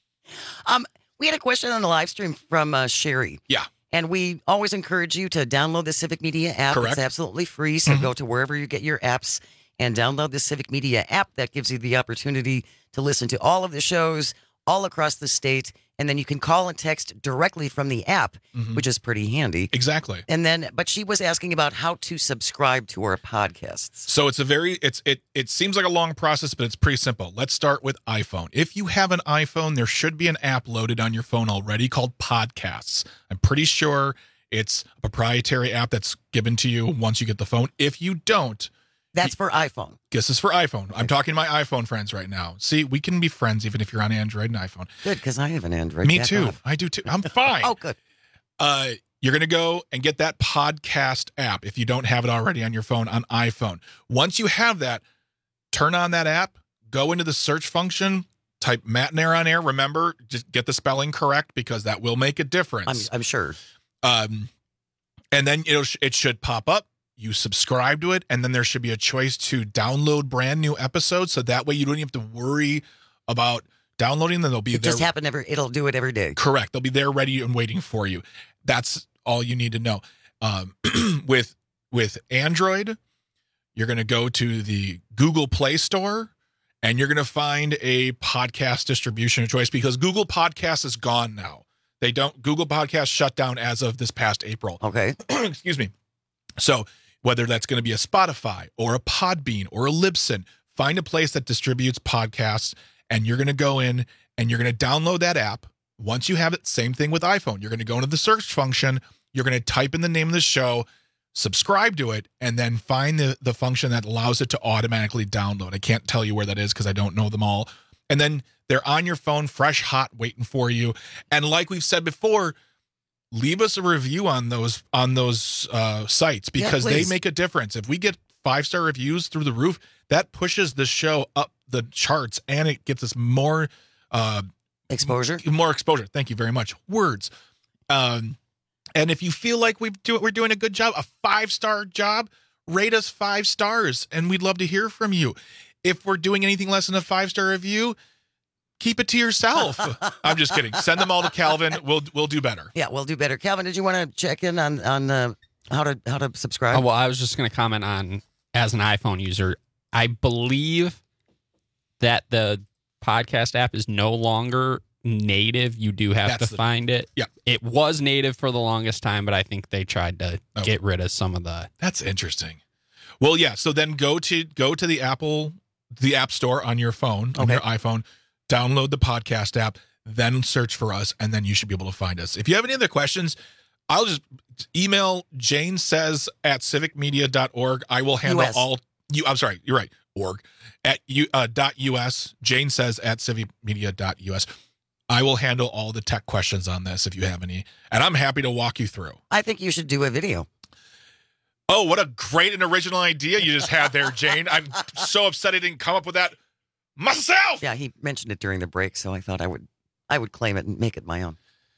Um, we had a question on the live stream from uh, Sherry. Yeah. And we always encourage you to download the Civic Media app. Correct. It's absolutely free. So Mhm. go to wherever you get your apps and download the Civic Media app. That gives you the opportunity to listen to all of the shows all across the state. And then you can call and text directly from the app, Mhm. which is pretty handy. Exactly. And then, but she was asking about how to subscribe to our podcasts. So it's a very it's it it seems like a long process, but it's pretty simple. Let's start with iPhone. If you have an iPhone, there should be an app loaded on your phone already called Podcasts. I'm pretty sure it's a proprietary app that's given to you once you get the phone. If you don't, That's for iPhone. guess it's for iPhone. I'm talking to my iPhone friends right now. See, we can be friends even if you're on Android and iPhone. Good, because I have an Android. Me Back too. off. I do too. I'm fine. Oh, good. Uh, you're going to go and get that podcast app if you don't have it already on your phone on iPhone. Once you have that, turn on that app, go into the search function, type Matt and Air on Air. Remember, just get the spelling correct because that will make a difference. I'm, I'm sure. Um, and then it'll it should pop up. You subscribe to it, and then there should be a choice to download brand new episodes. So that way you don't even have to worry about downloading them. They'll be It there. just happened every, it'll do it every day. Correct. They'll be there ready and waiting for you. That's all you need to know. Um, with with Android, you're going to go to the Google Play Store, and you're going to find a podcast distribution of choice because Google Podcasts is gone now. They don't. Google Podcasts shut down as of this past April. Okay. Excuse me. So whether that's going to be a Spotify or a Podbean or a Libsyn, find a place that distributes podcasts, and you're going to go in and you're going to download that app. Once you have it, same thing with iPhone. You're going to go into the search function. You're going to type in the name of the show, subscribe to it, and then find the, the function that allows it to automatically download. I can't tell you where that is because I don't know them all. And then they're on your phone, fresh, hot, waiting for you. And like we've said before, leave us a review on those on those uh, sites because Yeah, they please. make a difference. If we get five-star reviews through the roof, that pushes the show up the charts and it gets us more uh, exposure. More exposure. Thank you very much. Words. Um, and if you feel like we do we're doing a good job, a five-star job, rate us five stars, and we'd love to hear from you. If we're doing anything less than a five-star review, keep it to yourself. I'm just kidding. Send them all to Calvin. We'll we'll do better. Yeah, we'll do better. Calvin, did you want to check in on on uh, how to how to subscribe? Oh, well, I was just going to comment on, as an iPhone user, I believe that the podcast app is no longer native. You do have That's to the- find it. Yeah. It was native for the longest time, but I think they tried to Oh. get rid of some of the... That's interesting. Well, yeah. So then go to go to the Apple, the App Store on your phone, on Okay. your iPhone, download the podcast app, then search for us, and then you should be able to find us. If you have any other questions, I'll just email Jane says at civic media dot org. I will handle U S. all you. I'm sorry, you're right. Org at you uh, dot us. Jane says at civic media dot us. I will handle all the tech questions on this if you have any, and I'm happy to walk you through. I think you should do a video. Oh, what a great and original idea you just had there, Jane. I'm so upset I didn't come up with that myself. Yeah, he mentioned it during the break, so I thought I would I would claim it and make it my own.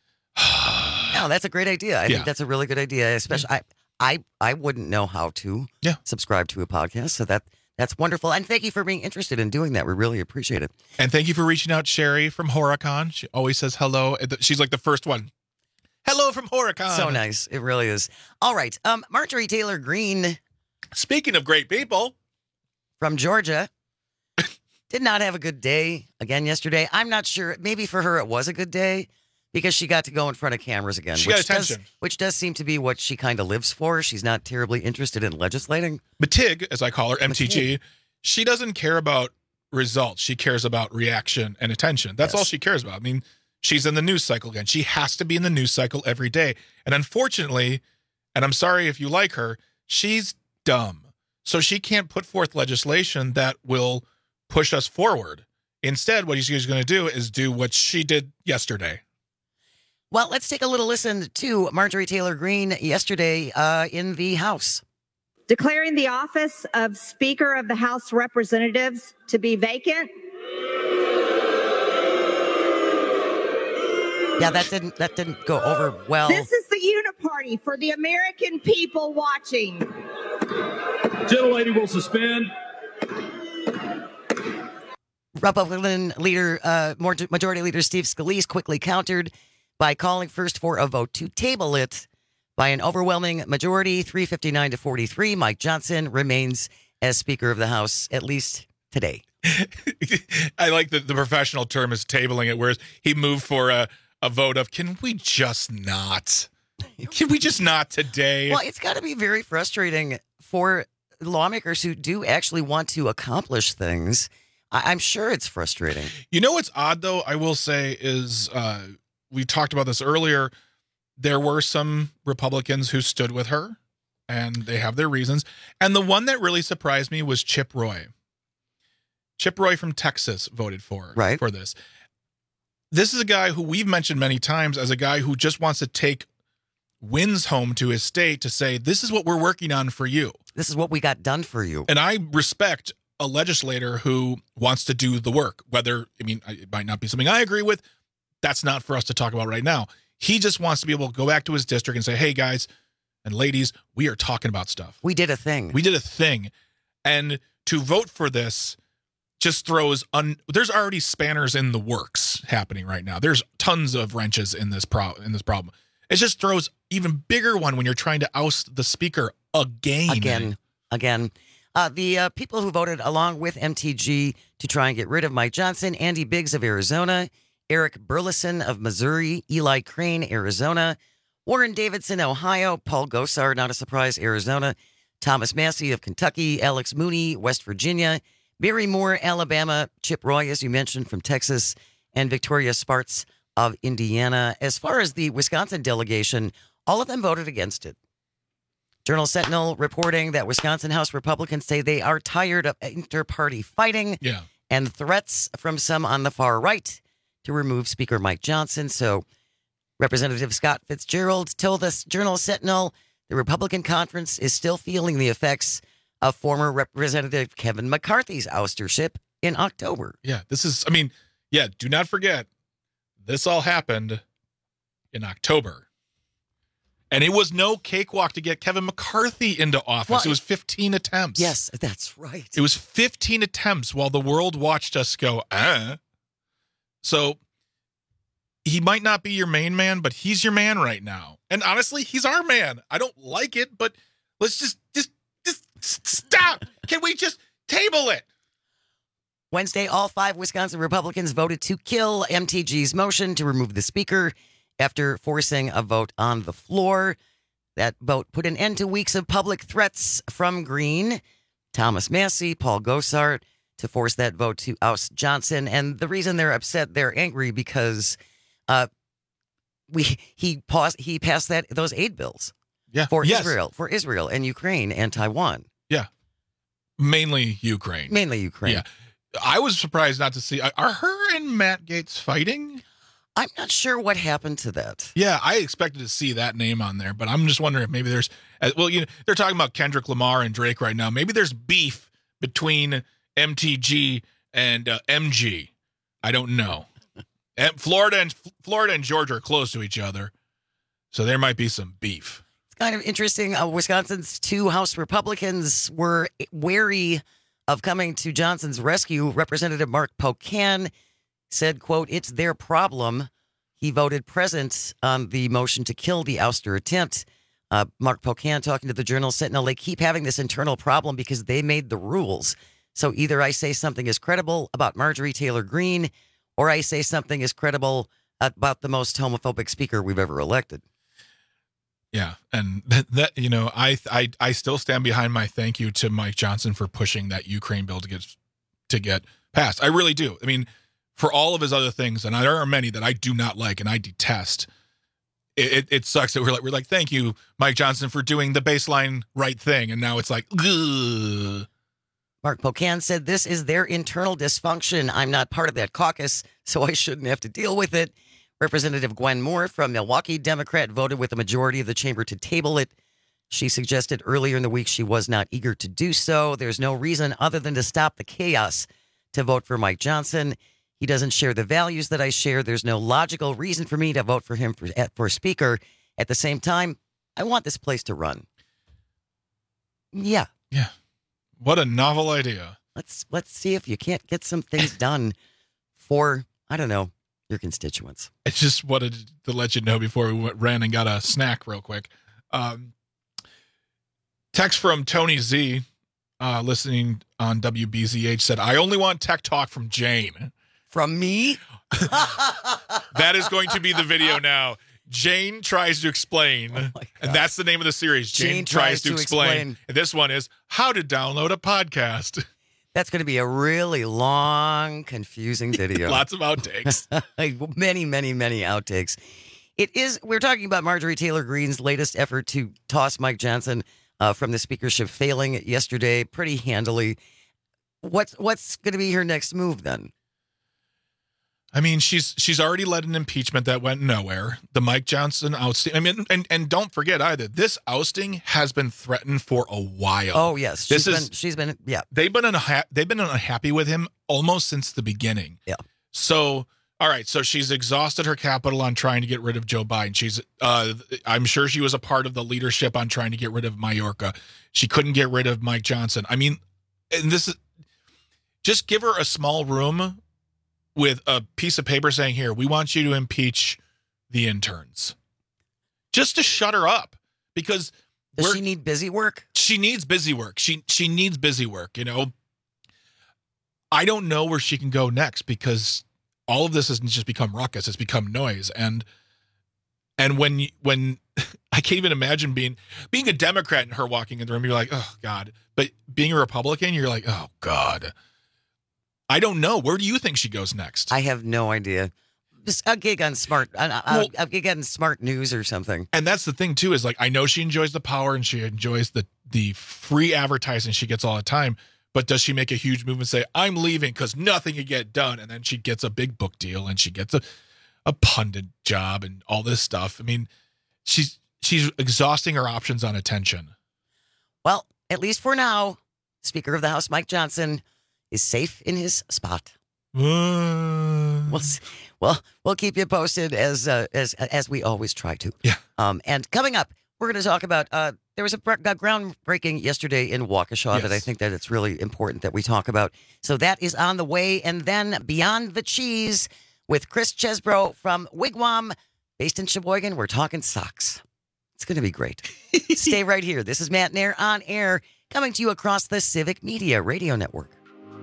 No, that's a great idea. I Yeah. think that's a really good idea. Especially, I I I wouldn't know how to Yeah. subscribe to a podcast, so that That's wonderful. And thank you for being interested in doing that. We really appreciate it. And thank you for reaching out, Sherry from Horicon. She always says hello. She's like the first one. Hello from Horicon. So nice. It really is. All right. Um, Marjorie Taylor Greene. Speaking of great people. From Georgia. Did not have a good day again yesterday. I'm not sure. Maybe for her it was a good day because she got to go in front of cameras again. She which got attention. Does, which does seem to be what she kind of lives for. She's not terribly interested in legislating. Matig, as I call her, M T G, Matig. She doesn't care about results. She cares about reaction and attention. That's Yes. all she cares about. I mean, she's in the news cycle again. She has to be in the news cycle every day. And unfortunately, and I'm sorry if you like her, she's dumb. So she can't put forth legislation that will push us forward. Instead, what she's going to do is do what she did yesterday. Well, let's take a little listen to Marjorie Taylor Greene yesterday uh, in the House. Declaring the office of Speaker of the House of Representatives to be vacant. Yeah, that didn't that didn't go over well. This is the uniparty for the American people watching. Gentlelady will suspend. Republican leader, uh, Majority Leader Steve Scalise quickly countered by calling first for a vote to table it by an overwhelming majority, three fifty-nine to forty-three. Mike Johnson remains as Speaker of the House, at least today. I like that the professional term is tabling it, whereas he moved for a, a vote of, can we just not? Can we just not today? Well, it's got to be very frustrating for lawmakers who do actually want to accomplish things. I- I'm sure it's frustrating. You know what's odd, though, I will say, is uh, we talked about this earlier. There were some Republicans who stood with her, and they have their reasons. And the one that really surprised me was Chip Roy. Chip Roy from Texas voted for, right. for this. This is a guy who we've mentioned many times as a guy who just wants to take wins home to his state to say, this is what we're working on for you. This is what we got done for you. And I respect a legislator who wants to do the work, whether, I mean, it might not be something I agree with. That's not for us to talk about right now. He just wants to be able to go back to his district and say, hey, guys and ladies, we are talking about stuff. We did a thing. We did a thing. And to vote for this just throws, un- there's already spanners in the works happening right now. There's tons of wrenches in this, pro- in this problem. It just throws even bigger one when you're trying to oust the speaker again. Again. Again. Uh, the uh, people who voted along with M T G to try and get rid of Mike Johnson, Andy Biggs of Arizona, Eric Burleson of Missouri, Eli Crane, Arizona, Warren Davidson, Ohio, Paul Gosar, not a surprise, Arizona, Thomas Massey of Kentucky, Alex Mooney, West Virginia, Barry Moore, Alabama, Chip Roy, as you mentioned, from Texas, and Victoria Spartz of Indiana. As far as the Wisconsin delegation, all of them voted against it. Journal Sentinel reporting that Wisconsin House Republicans say they are tired of inter-party fighting yeah. and threats from some on the far right to remove Speaker Mike Johnson. So Representative Scott Fitzgerald told us, Journal Sentinel, the Republican conference is still feeling the effects of former Representative Kevin McCarthy's oustership in October. Yeah, this is, I mean, yeah, do not forget, this all happened in October. And it was no cakewalk to get Kevin McCarthy into office. Well, it was fifteen attempts. Yes, that's right. It was fifteen attempts while the world watched us go, uh. So he might not be your main man, but he's your man right now. And honestly, he's our man. I don't like it, but let's just, just, just stop. Can we just table it? Wednesday, all five Wisconsin Republicans voted to kill M T G's motion to remove the speaker after forcing a vote on the floor. That vote put an end to weeks of public threats from Greene, Thomas Massey, Paul Gosar, to force that vote to oust Johnson. And the reason they're upset, they're angry because uh, we he paused, he passed that those aid bills yeah. for yes. Israel, for Israel and Ukraine and Taiwan. Yeah, mainly Ukraine. Mainly Ukraine. Yeah, I was surprised not to see. Are her and Matt Gaetz fighting? I'm not sure what happened to that. Yeah, I expected to see that name on there, but I'm just wondering if maybe there's, well, you know, they're talking about Kendrick Lamar and Drake right now. Maybe there's beef between M T G and uh, M G. I don't know. And Florida and Florida and Georgia are close to each other, so there might be some beef. It's kind of interesting. Uh, Wisconsin's two House Republicans were wary of coming to Johnson's rescue, Representative Mark Pocan said, quote, "It's their problem." He voted present on the motion to kill the ouster attempt. Uh, Mark Pocan, talking to the Journal Sentinel, they keep having this internal problem because they made the rules. So either I say something is credible about Marjorie Taylor Greene, or I say something is credible about the most homophobic speaker we've ever elected. Yeah, and that, that you know, I, I I still stand behind my thank you to Mike Johnson for pushing that Ukraine bill to get to get passed. I really do. I mean, for all of his other things, and there are many that I do not like and I detest. It, it, it sucks that we're like we're like thank you, Mike Johnson, for doing the baseline right thing, and now it's like, ugh. Mark Pocan said, "This is their internal dysfunction. I'm not part of that caucus, so I shouldn't have to deal with it." Representative Gwen Moore from Milwaukee, Democrat, voted with a majority of the chamber to table it. She suggested earlier in the week she was not eager to do so. There's no reason other than to stop the chaos to vote for Mike Johnson. He doesn't share the values that I share. There's no logical reason for me to vote for him for, for speaker. At the same time, I want this place to run. Yeah. Yeah. What a novel idea. Let's let's see if you can't get some things done for, I don't know, your constituents. I just wanted to let you know before we went, ran and got a snack real quick. Um, text from Tony Z, uh, listening on W B Z H, said, "I only want tech talk from Jane." From me? That is going to be the video now. Jane tries to explain, oh and that's the name of the series. Jane, Jane tries, tries to, to explain. explain. explain. And this one is how to download a podcast. That's going to be a really long, confusing video. Lots of outtakes. many, many, many outtakes. It is. We're talking about Marjorie Taylor Greene's latest effort to toss Mike Johnson uh, from the speakership, failing yesterday pretty handily. What's what's going to be her next move then? I mean, she's she's already led an impeachment that went nowhere. The Mike Johnson ousting. I mean, and, and don't forget either, this ousting has been threatened for a while. Oh yes, she's this been, is she's been yeah. They've been unha- they've been unhappy with him almost since the beginning. Yeah. So all right, so she's exhausted her capital on trying to get rid of Joe Biden. She's uh, I'm sure she was a part of the leadership on trying to get rid of Mayorkas. She couldn't get rid of Mike Johnson. I mean, and this is just give her a small room with a piece of paper saying, "Here, we want you to impeach the interns," just to shut her up. Because does she need busy work? She needs busy work. She she needs busy work. You know, I don't know where she can go next because all of this has just become ruckus. It's become noise, and and when you, when I can't even imagine being being a Democrat and her walking in the room, you're like, oh God. But being a Republican, you're like, oh God. I don't know. Where do you think she goes next? I have no idea. Just a gig on smart, a, a, well, a gig on Smart News or something. And that's the thing too, is like, I know she enjoys the power and she enjoys the, the free advertising she gets all the time, but does she make a huge move and say, I'm leaving because nothing can get done? And then she gets a big book deal and she gets a, a pundit job and all this stuff. I mean, she's, she's exhausting her options on attention. Well, at least for now, Speaker of the House, Mike Johnson, is safe in his spot. Uh, we'll, well, we'll keep you posted as uh, as as we always try to. Yeah. Um, and coming up, we're going to talk about. Uh, there was a, a groundbreaking yesterday in Waukesha yes. that I think that it's really important that we talk about. So that is on the way, and then Beyond the Cheese with Chris Chesbro from Wigwam, based in Sheboygan. We're talking socks. It's going to be great. Stay right here. This is Matt Nair on air, coming to you across the Civic Media Radio Network.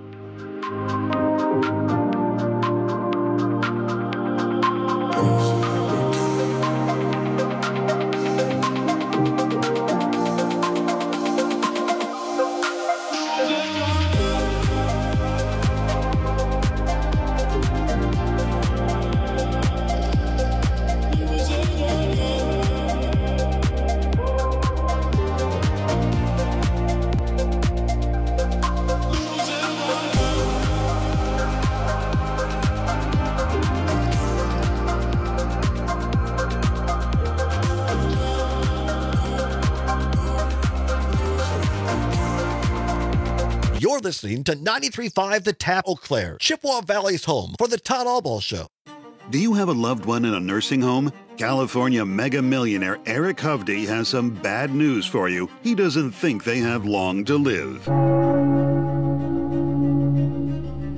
You're listening to ninety-three point five The Tap, Eau Claire, Chippewa Valley's home for the Todd Albaugh Show. Do you have a loved one in a nursing home? California mega millionaire Eric Hovde has some bad news for you. He doesn't think they have long to live.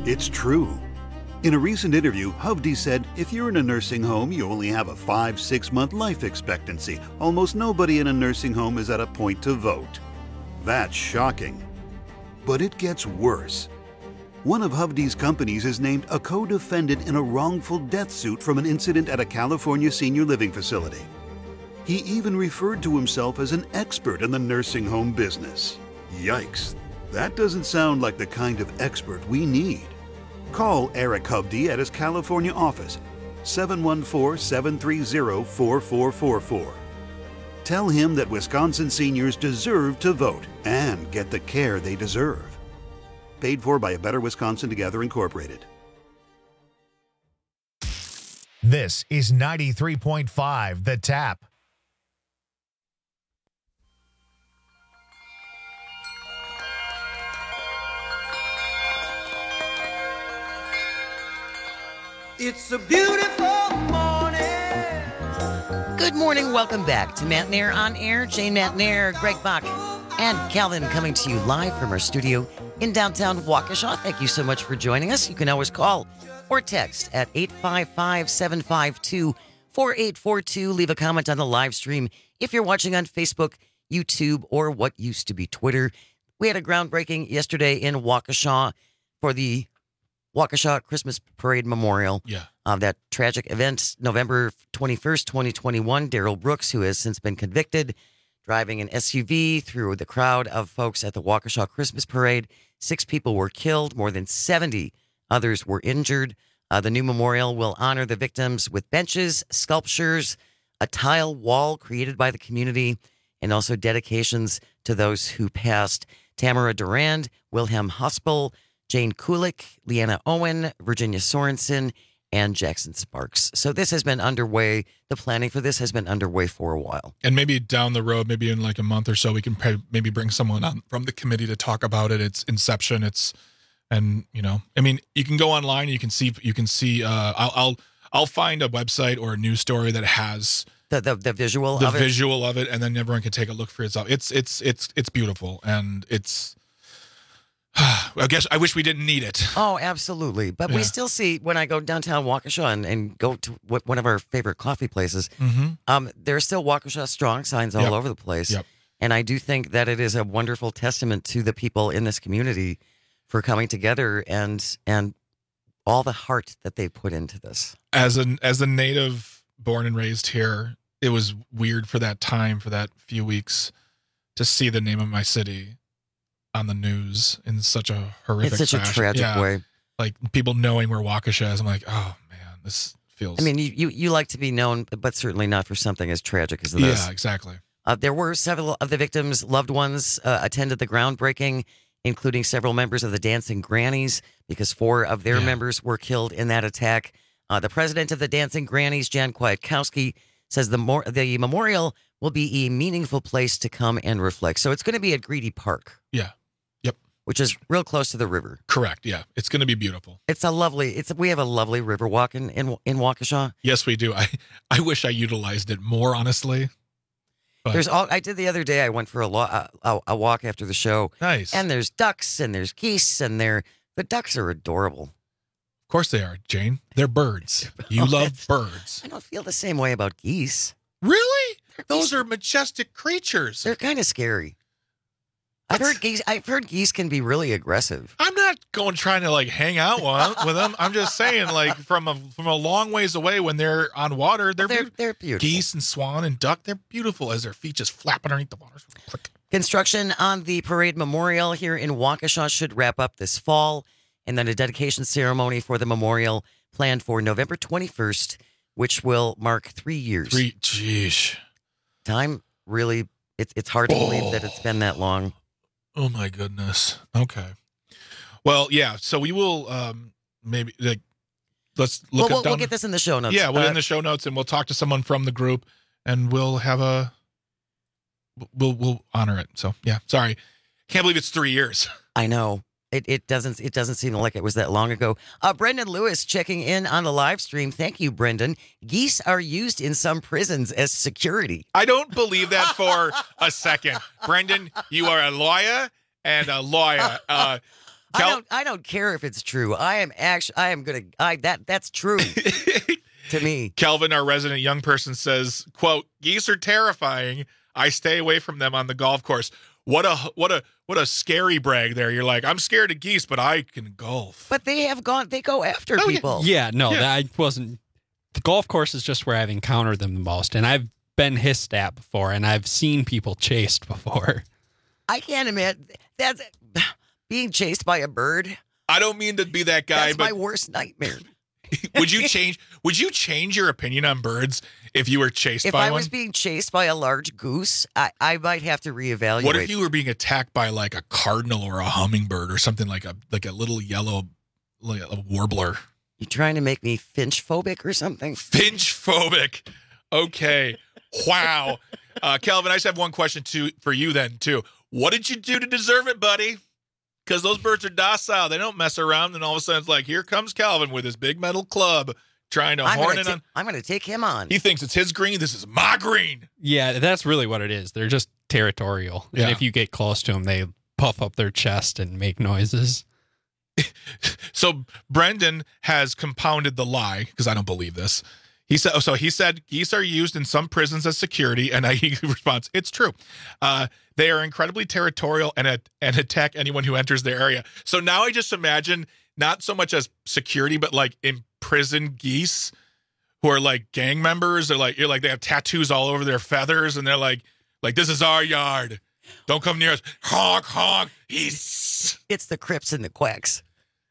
It's true. In a recent interview, Hovde said, if you're in a nursing home, you only have a five, six month life expectancy. Almost nobody in a nursing home is at a point to vote. That's shocking. But it gets worse. One of Hovde's companies is named a co-defendant in a wrongful death suit from an incident at a California senior living facility. He even referred to himself as an expert in the nursing home business. Yikes. That doesn't sound like the kind of expert we need. Call Eric Hovde at his California office, seven one four, seven three zero, four four four four. Tell him that Wisconsin seniors deserve to vote and get the care they deserve. Paid for by A Better Wisconsin Together Incorporated. This is ninety-three point five The Tap. It's a beautiful morning. Good morning. Welcome back to Matt Nair on Air. Jane Matt Nair, Greg Bach, and Calvin coming to you live from our studio in downtown Waukesha. Thank you so much for joining us. You can always call or text at eight five five, seven five two, four eight four two. Leave a comment on the live stream if you're watching on Facebook, YouTube, or what used to be Twitter. We had a groundbreaking yesterday in Waukesha for the Waukesha Christmas Parade Memorial. Yeah. Uh, that tragic event, November twenty-first, twenty twenty-one. Daryl Brooks, who has since been convicted, driving an S U V through the crowd of folks at the Waukesha Christmas Parade. Six people were killed. More than seventy others were injured. Uh, the new memorial will honor the victims with benches, sculptures, a tile wall created by the community, and also dedications to those who passed. Tamara Durand, Wilhelm Hospel, Jane Kulik, Leanna Owen, Virginia Sorensen, and Jackson Sparks. So this has been underway. The planning for this has been underway for a while. And maybe down the road, maybe in like a month or so, we can pay, maybe bring someone on from the committee to talk about it. It's inception. It's, and you know, I mean, you can go online. You can see, you can see. Uh, I'll, I'll, I'll find a website or a news story that has the the, the visual, the of visual it. of it, and then everyone can take a look for itself. It's, it's, it's, it's beautiful, and it's. I guess I wish we didn't need it. Oh, absolutely. But Yeah. we still see, when I go downtown Waukesha and, and go to what, one of our favorite coffee places, Mm-hmm. um, there's still Waukesha Strong signs all Yep. over the place. Yep. And I do think that it is a wonderful testament to the people in this community for coming together and and all the heart that they put into this. As an as a native born and raised here, it was weird for that time, for that few weeks, to see the name of my city on the news in such a horrific It's such fashion. a tragic Yeah. way. Like people knowing where Waukesha is, I'm like, oh man, this feels. I mean, you, you, you like to be known, but certainly not for something as tragic as this. yeah, exactly. Uh, there were several of the victims' loved ones uh, attended the groundbreaking, including several members of the Dancing Grannies, because four of their Yeah. members were killed in that attack. Uh, the president of the Dancing Grannies, Jan Kwiatkowski, says the, mor- the memorial will be a meaningful place to come and reflect. So it's going to be at Greedy Park. Yeah. Which is real close to the river. Correct. Yeah, it's going to be beautiful. It's a lovely. It's we have a lovely river walk in in, in Waukesha. Yes, we do. I I wish I utilized it more, honestly. But There's all. I did the other day. I went for a, lo- a a walk after the show. Nice. And there's ducks and there's geese and they're the ducks are adorable. Of course they are, Jane. They're birds. You Oh, love that's- birds. I don't feel the same way about geese. Really? Those are majestic creatures. They're kind of scary. I've heard geese. I've heard geese can be really aggressive. I'm not going trying to like hang out with with them. I'm just saying, like from a from a long ways away when they're on water, they're They're beau- they're beautiful. geese and swan and duck. They're beautiful as their feet just flap underneath the water. Click. Construction on the parade memorial here in Waukesha should wrap up this fall, and then a dedication ceremony for the memorial planned for November twenty-first, which will mark three years. Three, jeez. Time really, it's it's hard to believe that it's been that long. Oh my goodness. Okay. Well, yeah. So we will um maybe like let's look Well, at we'll, down we'll get this in the show notes. Yeah, we'll Uh, in the show notes and we'll talk to someone from the group and we'll have a we'll we'll honor it. So yeah, sorry. Can't believe it's three years. I know. It it doesn't it doesn't seem like it was that long ago. Uh, Brendan Lewis checking in on the live stream. Thank you, Brendan. Geese are used in some prisons as security. I don't believe that for a second. Brendan, you are a lawyer and a lawyer. Uh, I don't. I don't care if it's true. I am actually. I am gonna. I that. That's true to me. Kelvin, our resident young person, says, "Quote: Geese are terrifying. I stay away from them on the golf course." What a what a what a scary brag there. You're like, I'm scared of geese, but I can golf. But they have gone. They go after oh, people. Yeah. No, Yeah. that I wasn't. The golf course is just where I've encountered them the most, and I've been hissed at before, and I've seen people chased before. I can't imagine that's being chased by a bird. I don't mean to be that guy, That's but my worst nightmare. would you change? Would you change your opinion on birds if you were chased If by I one? was being chased by a large goose, I, I might have to reevaluate. What if you were being attacked by like a cardinal or a hummingbird or something like a like a little yellow like a warbler? You trying to make me finch phobic or something? Finch phobic. Okay. Wow. Uh, Kelvin, I just have one question to for you then too. What did you do to deserve it, buddy? Because those birds are docile. They don't mess around. And all of a sudden it's like, here comes Calvin with his big metal club trying to I'm horn gonna in ta- on. I'm going to take him on. He thinks it's his green. This is my green. Yeah, that's really what it is. They're just territorial. Yeah. And if you get close to them, they puff up their chest and make noises. So Brendan has compounded the lie because I don't believe this. He said, so he said geese are used in some prisons as security, and I, he responds, it's true. Uh, they are incredibly territorial and at, and attack anyone who enters their area. So now I just imagine not so much as security, but like imprisoned geese who are like gang members. They're like, you're like, they have tattoos all over their feathers, and they're like, like this is our yard. Don't come near us. Honk, honk. He's... It's the Crips and the Quacks.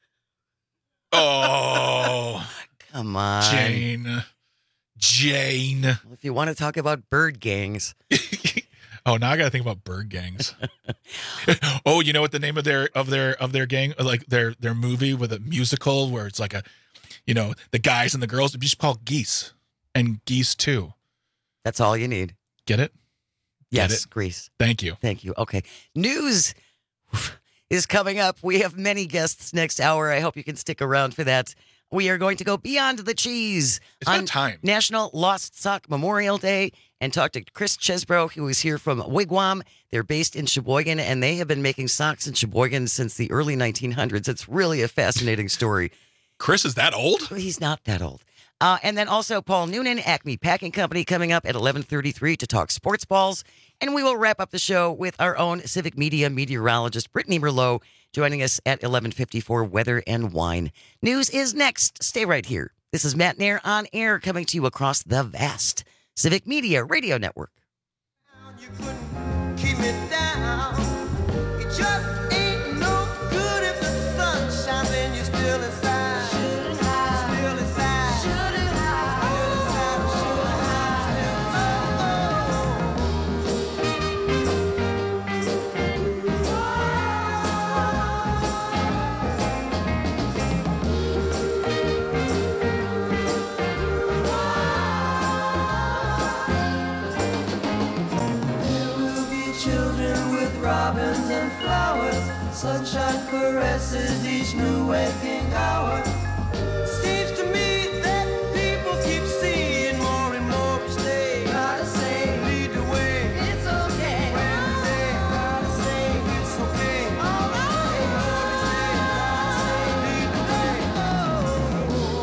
Oh, come on, Jane. Jane. Well, if you want to talk about bird gangs. Oh, now I got to think about bird gangs. Oh, you know what the name of their of their of their gang, like their their movie with a musical where it's like a, you know, the guys and the girls. You just call it Geese and Geese Two. That's all you need. Get it? Yes, Get it? Grease. Thank you. Thank you. Okay, news is coming up. We have many guests next hour. I hope you can stick around for that. We are going to go beyond the cheese It's on not time. National Lost Sock Memorial Day and talk to Chris Chesbro, who is here from Wigwam. They're based in Sheboygan, and they have been making socks in Sheboygan since the early nineteen hundreds. It's really a fascinating story. Chris is that old? He's not that old. Uh, and then also Paul Noonan, Acme Packing Company, coming up at eleven thirty-three to talk sports balls. And we will wrap up the show with our own civic media meteorologist, Brittany Merlot, joining us at eleven fifty-four, Weather and Wine. News is next. Stay right here. This is Matt Nair on air, coming to you across the vast Civic Media Radio Network. Keep me down. It just ain't no good if the sun shines and you're still inside. Still inside. Still inside. Children with robins and flowers, sunshine caresses each new waking hour. Seems to me that people keep seeing more and more each day. Gotta say, lead the way. It's okay. When they gotta say, it's okay. All right. Gotta say, lead the way.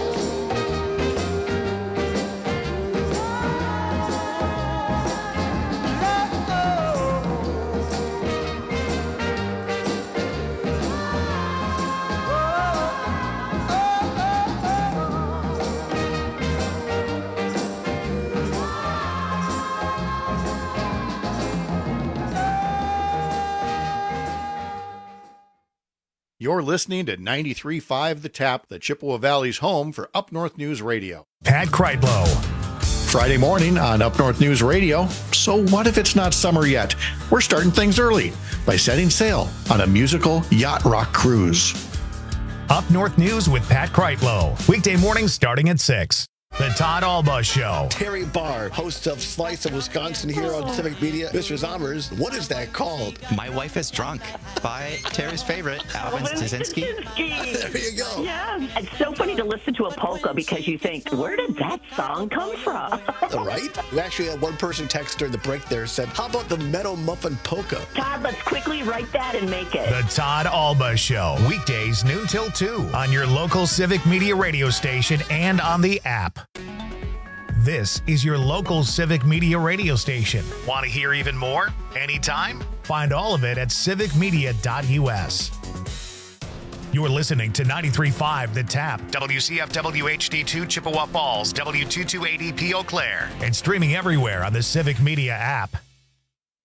You're listening to ninety-three point five The Tap, the Chippewa Valley's home for Up North News Radio. Pat Kreitlow. Friday morning on Up North News Radio. So what if it's not summer yet? We're starting things early by setting sail on a musical yacht rock cruise. Up North News with Pat Kreitlow. Weekday mornings starting at six. The Todd Alba Show. Terry Barr, host of Slice of Wisconsin here on Civic Media. Mister Zommers, what is that called? My Wife is Drunk by Terry's favorite, Alvin Stasinski. There you go. Yeah. It's so funny to listen to a polka because you think, where did that song come from? All right. We actually had one person text during the break there said, how about the Meadow Muffin Polka? Todd, let's quickly write that and make it. The Todd Alba Show. Weekdays noon till two on your local Civic Media radio station and on the app. This is your local Civic Media radio station. Want to hear even more? Anytime? Find all of it at civic media dot u s. You're listening to ninety-three point five The Tap, W C F W H D two Chippewa Falls, W two two eighty P Eau Claire, and streaming everywhere on the Civic Media app.